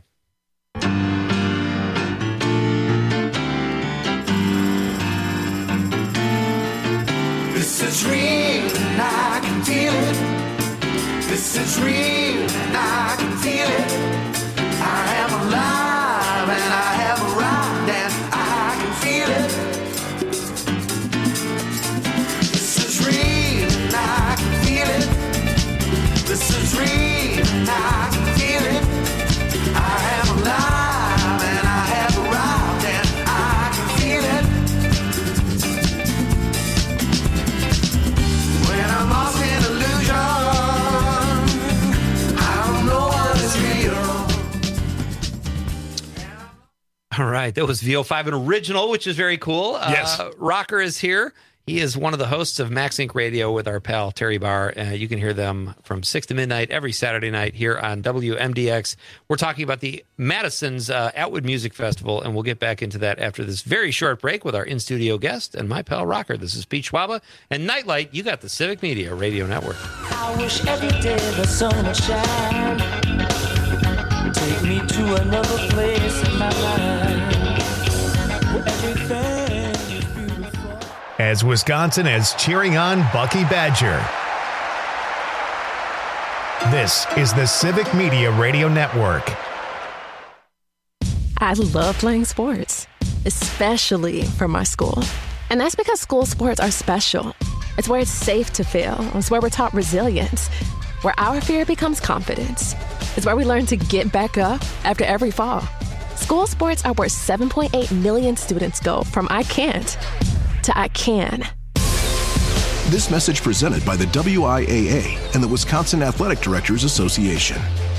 Speaker 5: This is real and I can feel it. This is real and I can feel it. I am alive and I have arrived and I can feel it. This is real and I can feel it. This is real and I can feel it. I am alive and I have arrived and I can feel it. When I'm lost in illusion, I don't know what is real.
Speaker 21: All right. That was V O five, an original, which is very cool.
Speaker 4: Yes.
Speaker 21: Uh, Rocker is here. He is one of the hosts of Max Inc Radio with our pal Terry Barr. Uh, you can hear them from six to midnight every Saturday night here on W M D X. We're talking about the Madison's uh, Atwood Music Festival, and we'll get back into that after this very short break with our in-studio guest and my pal Rocker. This is Pete Schwaba. And Nightlight, you got the Civic Media Radio Network.
Speaker 6: I wish every day the sun would shine. Take me to another place in my life where everything.
Speaker 1: As Wisconsin is cheering on Bucky Badger. This is the Civic Media Radio Network.
Speaker 9: I love playing sports, especially for my school. And that's because school sports are special. It's where it's safe to fail. It's where we're taught resilience, where our fear becomes confidence. It's where we learn to get back up after every fall. School sports are where seven point eight million students go from I can't to I can.
Speaker 10: This message presented by the W I A A and the Wisconsin Athletic Directors Association.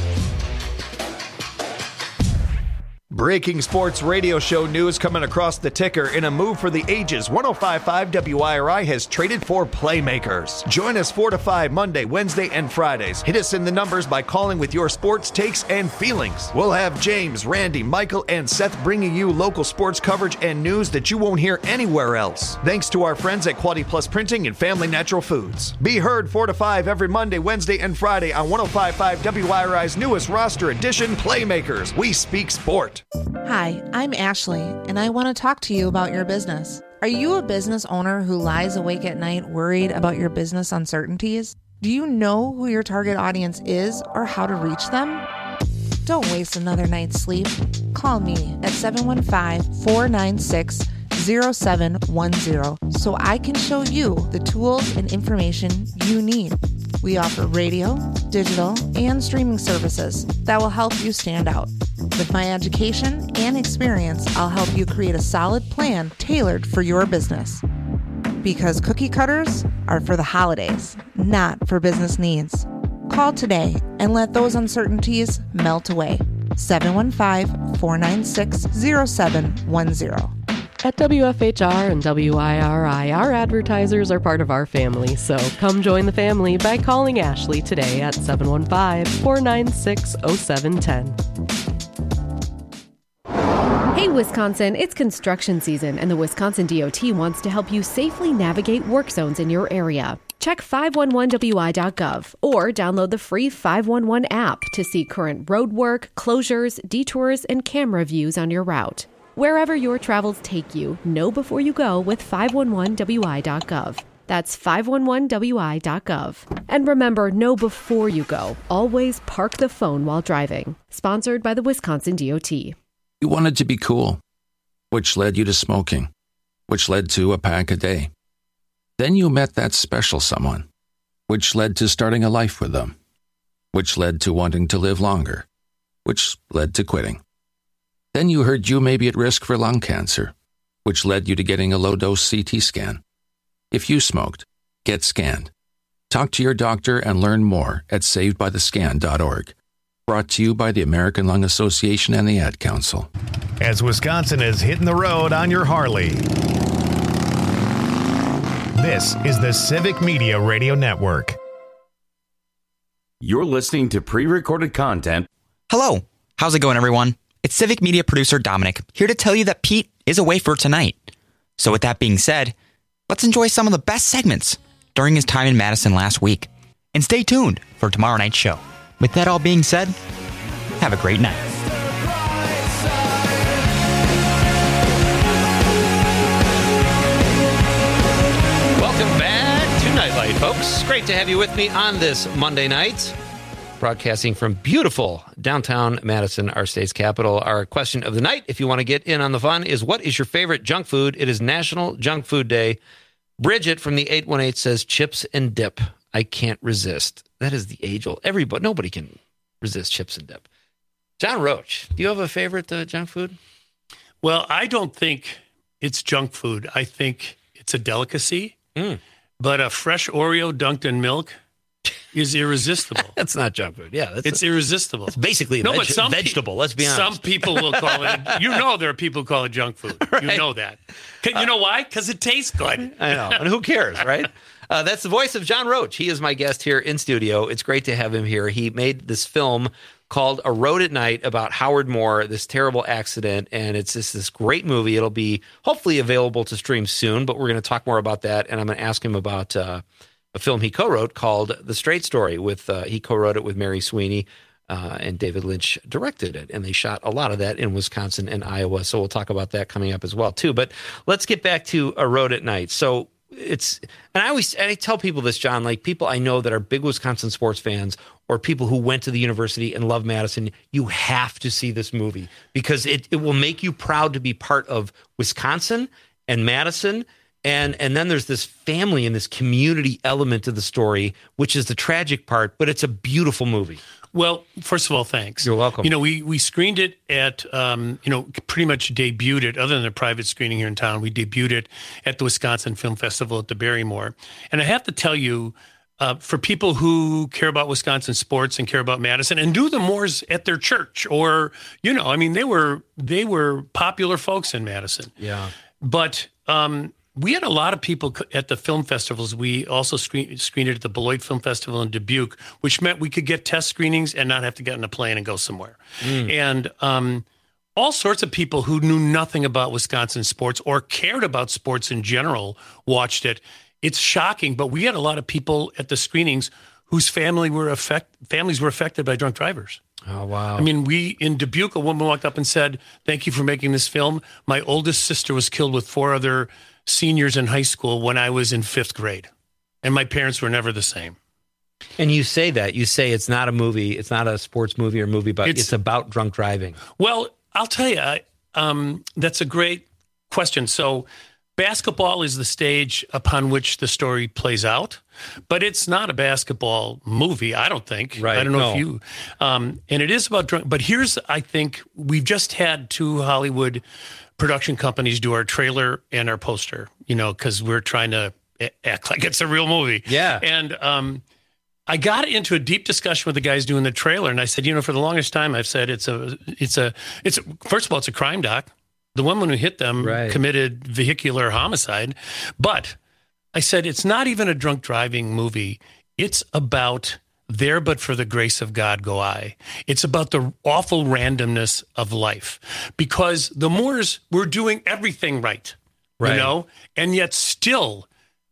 Speaker 15: Breaking sports radio show news coming across the ticker. In a move for the ages, one oh five point five W I R I has traded for playmakers. Join us four to five Monday, Wednesday, and Fridays. Hit us in the numbers by calling with your sports takes and feelings. We'll have James, Randy, Michael, and Seth bringing you local sports coverage and news that you won't hear anywhere else. Thanks to our friends at Quality Plus Printing and Family Natural Foods. Be heard four to five every Monday, Wednesday, and Friday on one oh five point five W I R I's newest roster edition, Playmakers. We speak sport.
Speaker 16: Hi, I'm Ashley, and I want to talk to you about your business. Are you a business owner who lies awake at night worried about your business uncertainties? Do you know who your target audience is or how to reach them? Don't waste another night's sleep. Call me at seven one five, four nine six, zero seven one zero so I can show you the tools and information you need. We offer radio, digital, and streaming services that will help you stand out. With my education and experience, I'll help you create a solid plan tailored for your business. Because cookie cutters are for the holidays, not for business needs. Call today and let those uncertainties melt away. seven one five, four nine six, zero seven one zero.
Speaker 2: At W F H R and W I R I, our advertisers are part of our family, so come join the family by calling Ashley today at seven one five, four nine six, oh seven one oh.
Speaker 8: Hey, Wisconsin, it's construction season, and the Wisconsin D O T wants to help you safely navigate work zones in your area. Check five one one W I dot gov or download the free five one one app to see current road work, closures, detours, and camera views on your route. Wherever your travels take you, know before you go with five one one W I dot gov. That's five one one W I dot gov. And remember, know before you go. Always park the phone while driving. Sponsored by the Wisconsin D O T.
Speaker 11: You wanted to be cool, which led you to smoking, which led to a pack a day. Then you met that special someone, which led to starting a life with them, which led to wanting to live longer, which led to quitting. Then you heard you may be at risk for lung cancer, which led you to getting a low-dose C T scan. If you smoked, get scanned. Talk to your doctor and learn more at saved by the scan dot org. Brought to you by the American Lung Association and the Ad Council.
Speaker 1: As Wisconsin is hitting the road on your Harley. This is the Civic Media Radio Network.
Speaker 19: You're listening to pre-recorded content.
Speaker 20: Hello. How's it going, everyone? It's Civic Media producer Dominic, here to tell you that Pete is away for tonight. So with that being said, let's enjoy some of the best segments during his time in Madison last week. And stay tuned for tomorrow night's show. With that all being said, have a great night.
Speaker 21: Welcome back to Nightlight, folks. Great to have you with me on this Monday night. Broadcasting from beautiful downtown Madison, our state's capital. Our question of the night, if you want to get in on the fun, is what is your favorite junk food? It is National Junk Food Day. Bridget from the eight one eight says chips and dip. I can't resist. That is the age-old. Everybody, nobody can resist chips and dip. John Roach, do you have a favorite uh, junk food?
Speaker 12: Well, I don't think it's junk food. I think it's a delicacy.
Speaker 21: Mm.
Speaker 12: But a fresh Oreo dunked in milk is irresistible.
Speaker 21: That's not junk food. Yeah, that's
Speaker 12: it's
Speaker 21: a,
Speaker 12: irresistible.
Speaker 21: It's basically a
Speaker 12: no,
Speaker 21: veg-
Speaker 12: but some
Speaker 21: vegetable.
Speaker 12: Pe-
Speaker 21: let's be honest.
Speaker 12: Some people will call it. You know, there are people who call it junk food.
Speaker 21: Right.
Speaker 12: You know that. You know why? Because it tastes good.
Speaker 21: I know. And who cares, right? Uh, that's the voice of John Roach. He is my guest here in studio. It's great to have him here. He made this film called A Road at Night about Howard Moore, this terrible accident, and it's just this great movie. It'll be hopefully available to stream soon, but we're going to talk more about that, and I'm going to ask him about uh, a film he co-wrote called The Straight Story. With uh, he co-wrote it with Mary Sweeney, uh, and David Lynch directed it, and they shot a lot of that in Wisconsin and Iowa, so we'll talk about that coming up as well, too. But let's get back to A Road at Night. So it's, and I always, and I tell people this, John, like people I know that are big Wisconsin sports fans or people who went to the university and love Madison, you have to see this movie because it, it will make you proud to be part of Wisconsin and Madison. And, and then there's this family and this community element to the story, which is the tragic part, but it's a beautiful movie.
Speaker 12: Well, first of all, thanks.
Speaker 21: You're welcome.
Speaker 12: You know, we we screened it at, um, you know, pretty much debuted it, other than a private screening here in town, we debuted it at the Wisconsin Film Festival at the Barrymore. And I have to tell you, uh, for people who care about Wisconsin sports and care about Madison and do the Moores at their church or, you know, I mean, they were they were popular folks in Madison.
Speaker 21: Yeah.
Speaker 12: But um we had a lot of people at the film festivals. We also screen, screened it at the Beloit Film Festival in Dubuque, which meant we could get test screenings and not have to get on a plane and go somewhere. Mm. And um, all sorts of people who knew nothing about Wisconsin sports or cared about sports in general watched it. It's shocking, but we had a lot of people at the screenings whose family were affect, families were affected by drunk drivers.
Speaker 21: Oh, wow.
Speaker 12: I mean, we, in Dubuque, a woman walked up and said, "Thank you for making this film. My oldest sister was killed with four other seniors in high school when I was in fifth grade. And my parents were never the same."
Speaker 21: And you say that. You say it's not a movie. It's not a sports movie or movie, but it's, it's about drunk driving.
Speaker 12: Well, I'll tell you, I, um, that's a great question. So basketball is the stage upon which the story plays out, but it's not a basketball movie, I don't think.
Speaker 21: Right.
Speaker 12: I don't know
Speaker 21: no.
Speaker 12: if you... Um, and it is about drunk... But here's, I think, we've just had two Hollywood production companies do our trailer and our poster, you know, because we're trying to act like it's a real movie.
Speaker 21: Yeah.
Speaker 12: And um, I got into a deep discussion with the guys doing the trailer, and I said, you know, for the longest time, I've said it's a, it's a, it's a, first of all, it's a crime doc. the woman who hit them
Speaker 21: Right.
Speaker 12: committed vehicular homicide. But I said, it's not even a drunk driving movie. It's about there, but for the grace of God go I. It's about the awful randomness of life, because the Moores were doing everything right,
Speaker 21: Right.
Speaker 12: you know, and yet still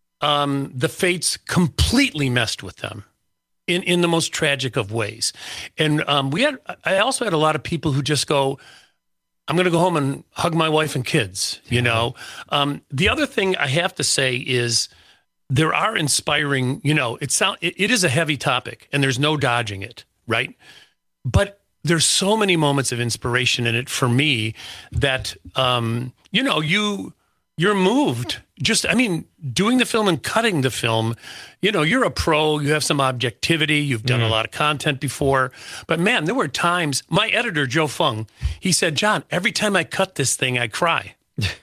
Speaker 12: um, the fates completely messed with them in, in the most tragic of ways. And um, we had, I also had a lot of people who just go, I'm going to go home and hug my wife and kids, you yeah. know. Um, the other thing I have to say is there are inspiring, you know, it, sound, it, it is a heavy topic and there's no dodging it, right? But there's so many moments of inspiration in it for me that, um, you know, you, you're moved. Just, I mean, doing the film and cutting the film, you know, you're a pro, you have some objectivity, you've done mm. a lot of content before. But man, there were times, my editor, Joe Fung, he said, John, every time I cut this thing, I cry.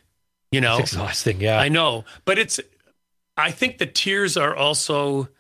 Speaker 12: You know?
Speaker 21: It's exhausting, yeah.
Speaker 12: I know. But it's, I think the tears are also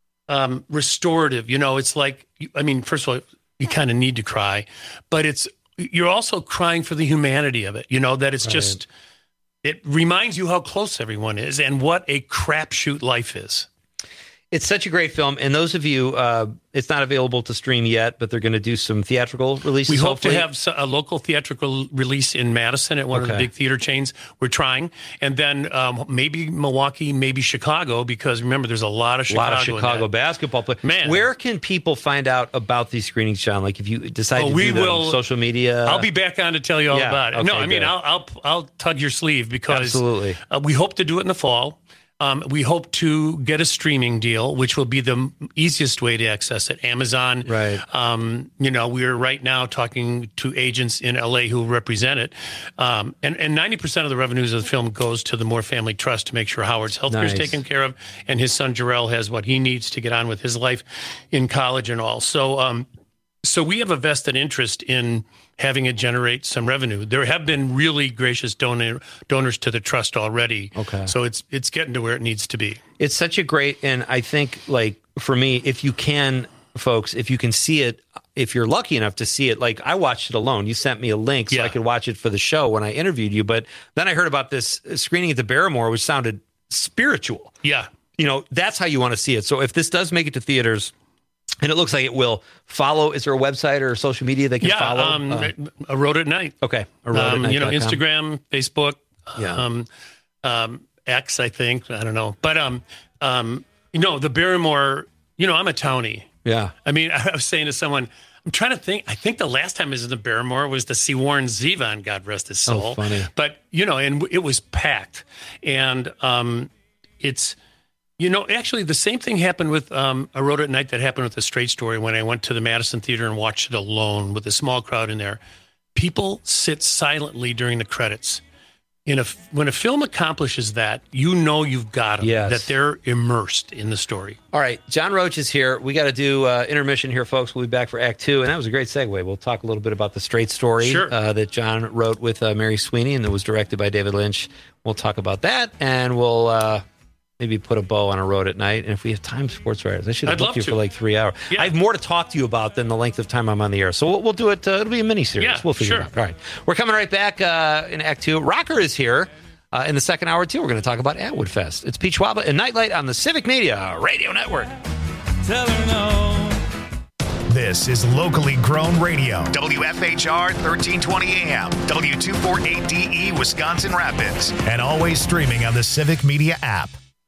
Speaker 12: um, restorative. You know, it's like, I mean, first of all, you kind of need to cry, but it's, you're also crying for the humanity of it, you know, that it's right. just, it reminds you how close everyone is and what a crapshoot life is.
Speaker 21: It's such a great film. And those of you, uh, it's not available to stream yet, but they're going to do some theatrical releases.
Speaker 12: We hope
Speaker 21: hopefully.
Speaker 12: to have a local theatrical release in Madison at one okay. of the big theater chains. We're trying. And then um, maybe Milwaukee, maybe Chicago, because remember, there's a lot of Chicago.
Speaker 21: A lot of Chicago basketball players.
Speaker 12: Man.
Speaker 21: Where can people find out about these screenings, John? Like if you decide
Speaker 12: oh,
Speaker 21: to
Speaker 12: we
Speaker 21: do them
Speaker 12: will,
Speaker 21: on social media?
Speaker 12: I'll be back on to tell you all
Speaker 21: yeah,
Speaker 12: about it.
Speaker 21: Okay,
Speaker 12: no, I mean,
Speaker 21: good.
Speaker 12: I'll, I'll, I'll tug your sleeve because
Speaker 21: Absolutely.
Speaker 12: Uh, we hope to do it in the fall. Um, we hope to get a streaming deal, which will be the easiest way to access it. Amazon.
Speaker 21: Right.
Speaker 12: Um, you know, we're right now talking to agents in L A who represent it. Um, and, and ninety percent of the revenues of the film goes to the Moore Family Trust to make sure Howard's health care is
Speaker 21: Nice.
Speaker 12: taken care of. And his son, Jarrell, has what he needs to get on with his life in college and all. So, um, so we have a vested interest in having it generate some revenue. There have been really gracious donor, donors to the trust already.
Speaker 21: Okay.
Speaker 12: So it's it's getting to where it needs to be.
Speaker 21: It's such a great, and I think, like, for me, if you can, folks, if you can see it, if you're lucky enough to see it, like, I watched it alone. You sent me a link so
Speaker 12: Yeah.
Speaker 21: I could watch it for the show when I interviewed you, but then I heard about this screening at the Barrymore, which sounded spiritual.
Speaker 12: Yeah.
Speaker 21: You know, that's how you want to see it. So if this does make it to theaters, and it looks like it will, follow, is there a website or social media they can
Speaker 12: yeah,
Speaker 21: follow?
Speaker 12: um,
Speaker 21: Uh,
Speaker 12: A Road at Night.
Speaker 21: okay. A road at
Speaker 12: Um,
Speaker 21: night
Speaker 12: you know,
Speaker 21: dot com.
Speaker 12: Instagram, Facebook,
Speaker 21: Yeah.
Speaker 12: um, um, X, I think. I don't know. But, um, um, you know, the Barrymore, you know, I'm a townie.
Speaker 21: Yeah.
Speaker 12: I mean, I was saying to someone, I'm trying to think, I think the last time I was in the Barrymore was to see Warren Zevon, God rest his soul.
Speaker 21: Oh, funny.
Speaker 12: But, you know, and it was packed. And um, it's, you know, actually the same thing happened with um, A Road at Night that happened with The Straight Story when I went to the Madison Theater and watched it alone with a small crowd in there. People sit silently during the credits. In a, when a film accomplishes that, you know you've got them,
Speaker 21: Yes.
Speaker 12: that they're immersed in the story.
Speaker 21: All right, John Roach is here. We got to do uh, intermission here, folks. We'll be back for Act Two, and that was a great segue. We'll talk a little bit about The Straight Story
Speaker 12: Sure.
Speaker 21: uh, that John wrote with uh, Mary Sweeney and that was directed by David Lynch. We'll talk about that, and we'll uh, maybe put a bow on A Road at Night. And if we have time, Sports Writers, I should have
Speaker 12: I'd
Speaker 21: booked
Speaker 12: love
Speaker 21: you
Speaker 12: to.
Speaker 21: for like three hours.
Speaker 12: Yeah.
Speaker 21: I have more to talk to you about than the length of time I'm on the air. So we'll, we'll do it. Uh, it'll be a mini series.
Speaker 12: Yeah,
Speaker 21: we'll figure
Speaker 12: sure.
Speaker 21: it out. All right, we're coming right back uh, in Act Two. Rocker is here. Uh, in the second hour, too, we're going to talk about Atwood Fest. It's Pete Schwab and Nightlight on the Civic Media Radio Network.
Speaker 5: Tell her no.
Speaker 1: This is locally grown radio. W F H R thirteen twenty A M, W two forty-eight D E, Wisconsin Rapids, and always streaming on the Civic Media app.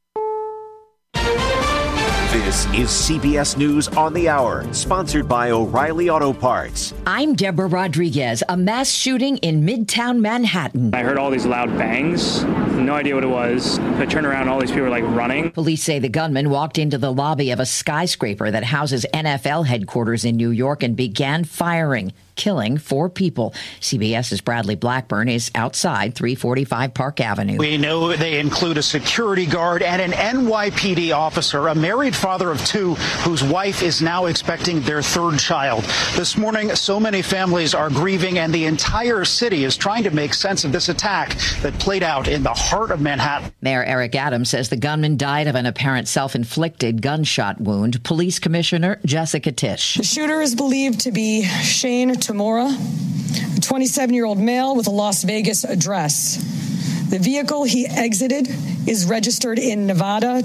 Speaker 7: This is C B S News on the Hour, sponsored by O'Reilly Auto Parts.
Speaker 13: I'm Deborah Rodriguez. A mass shooting in Midtown Manhattan.
Speaker 14: I heard all these loud bangs. No idea what it was. I turned around, all these people were like running.
Speaker 13: Police say the gunman walked into the lobby of a skyscraper that houses N F L headquarters in New York and began firing, killing four people. CBS's Bradley Blackburn is outside three forty-five Park Avenue.
Speaker 17: We know they include a security guard and an N Y P D officer, a married father of two whose wife is now expecting their third child. This morning, so many families are grieving, and the entire city is trying to make sense of this attack that played out in the heart of Manhattan.
Speaker 13: Mayor Eric Adams says the gunman died of an apparent self-inflicted gunshot wound. Police Commissioner Jessica Tisch.
Speaker 18: The shooter is believed to be Shane Tamora. a twenty-seven-year-old male with a Las Vegas address. The vehicle he exited is registered in Nevada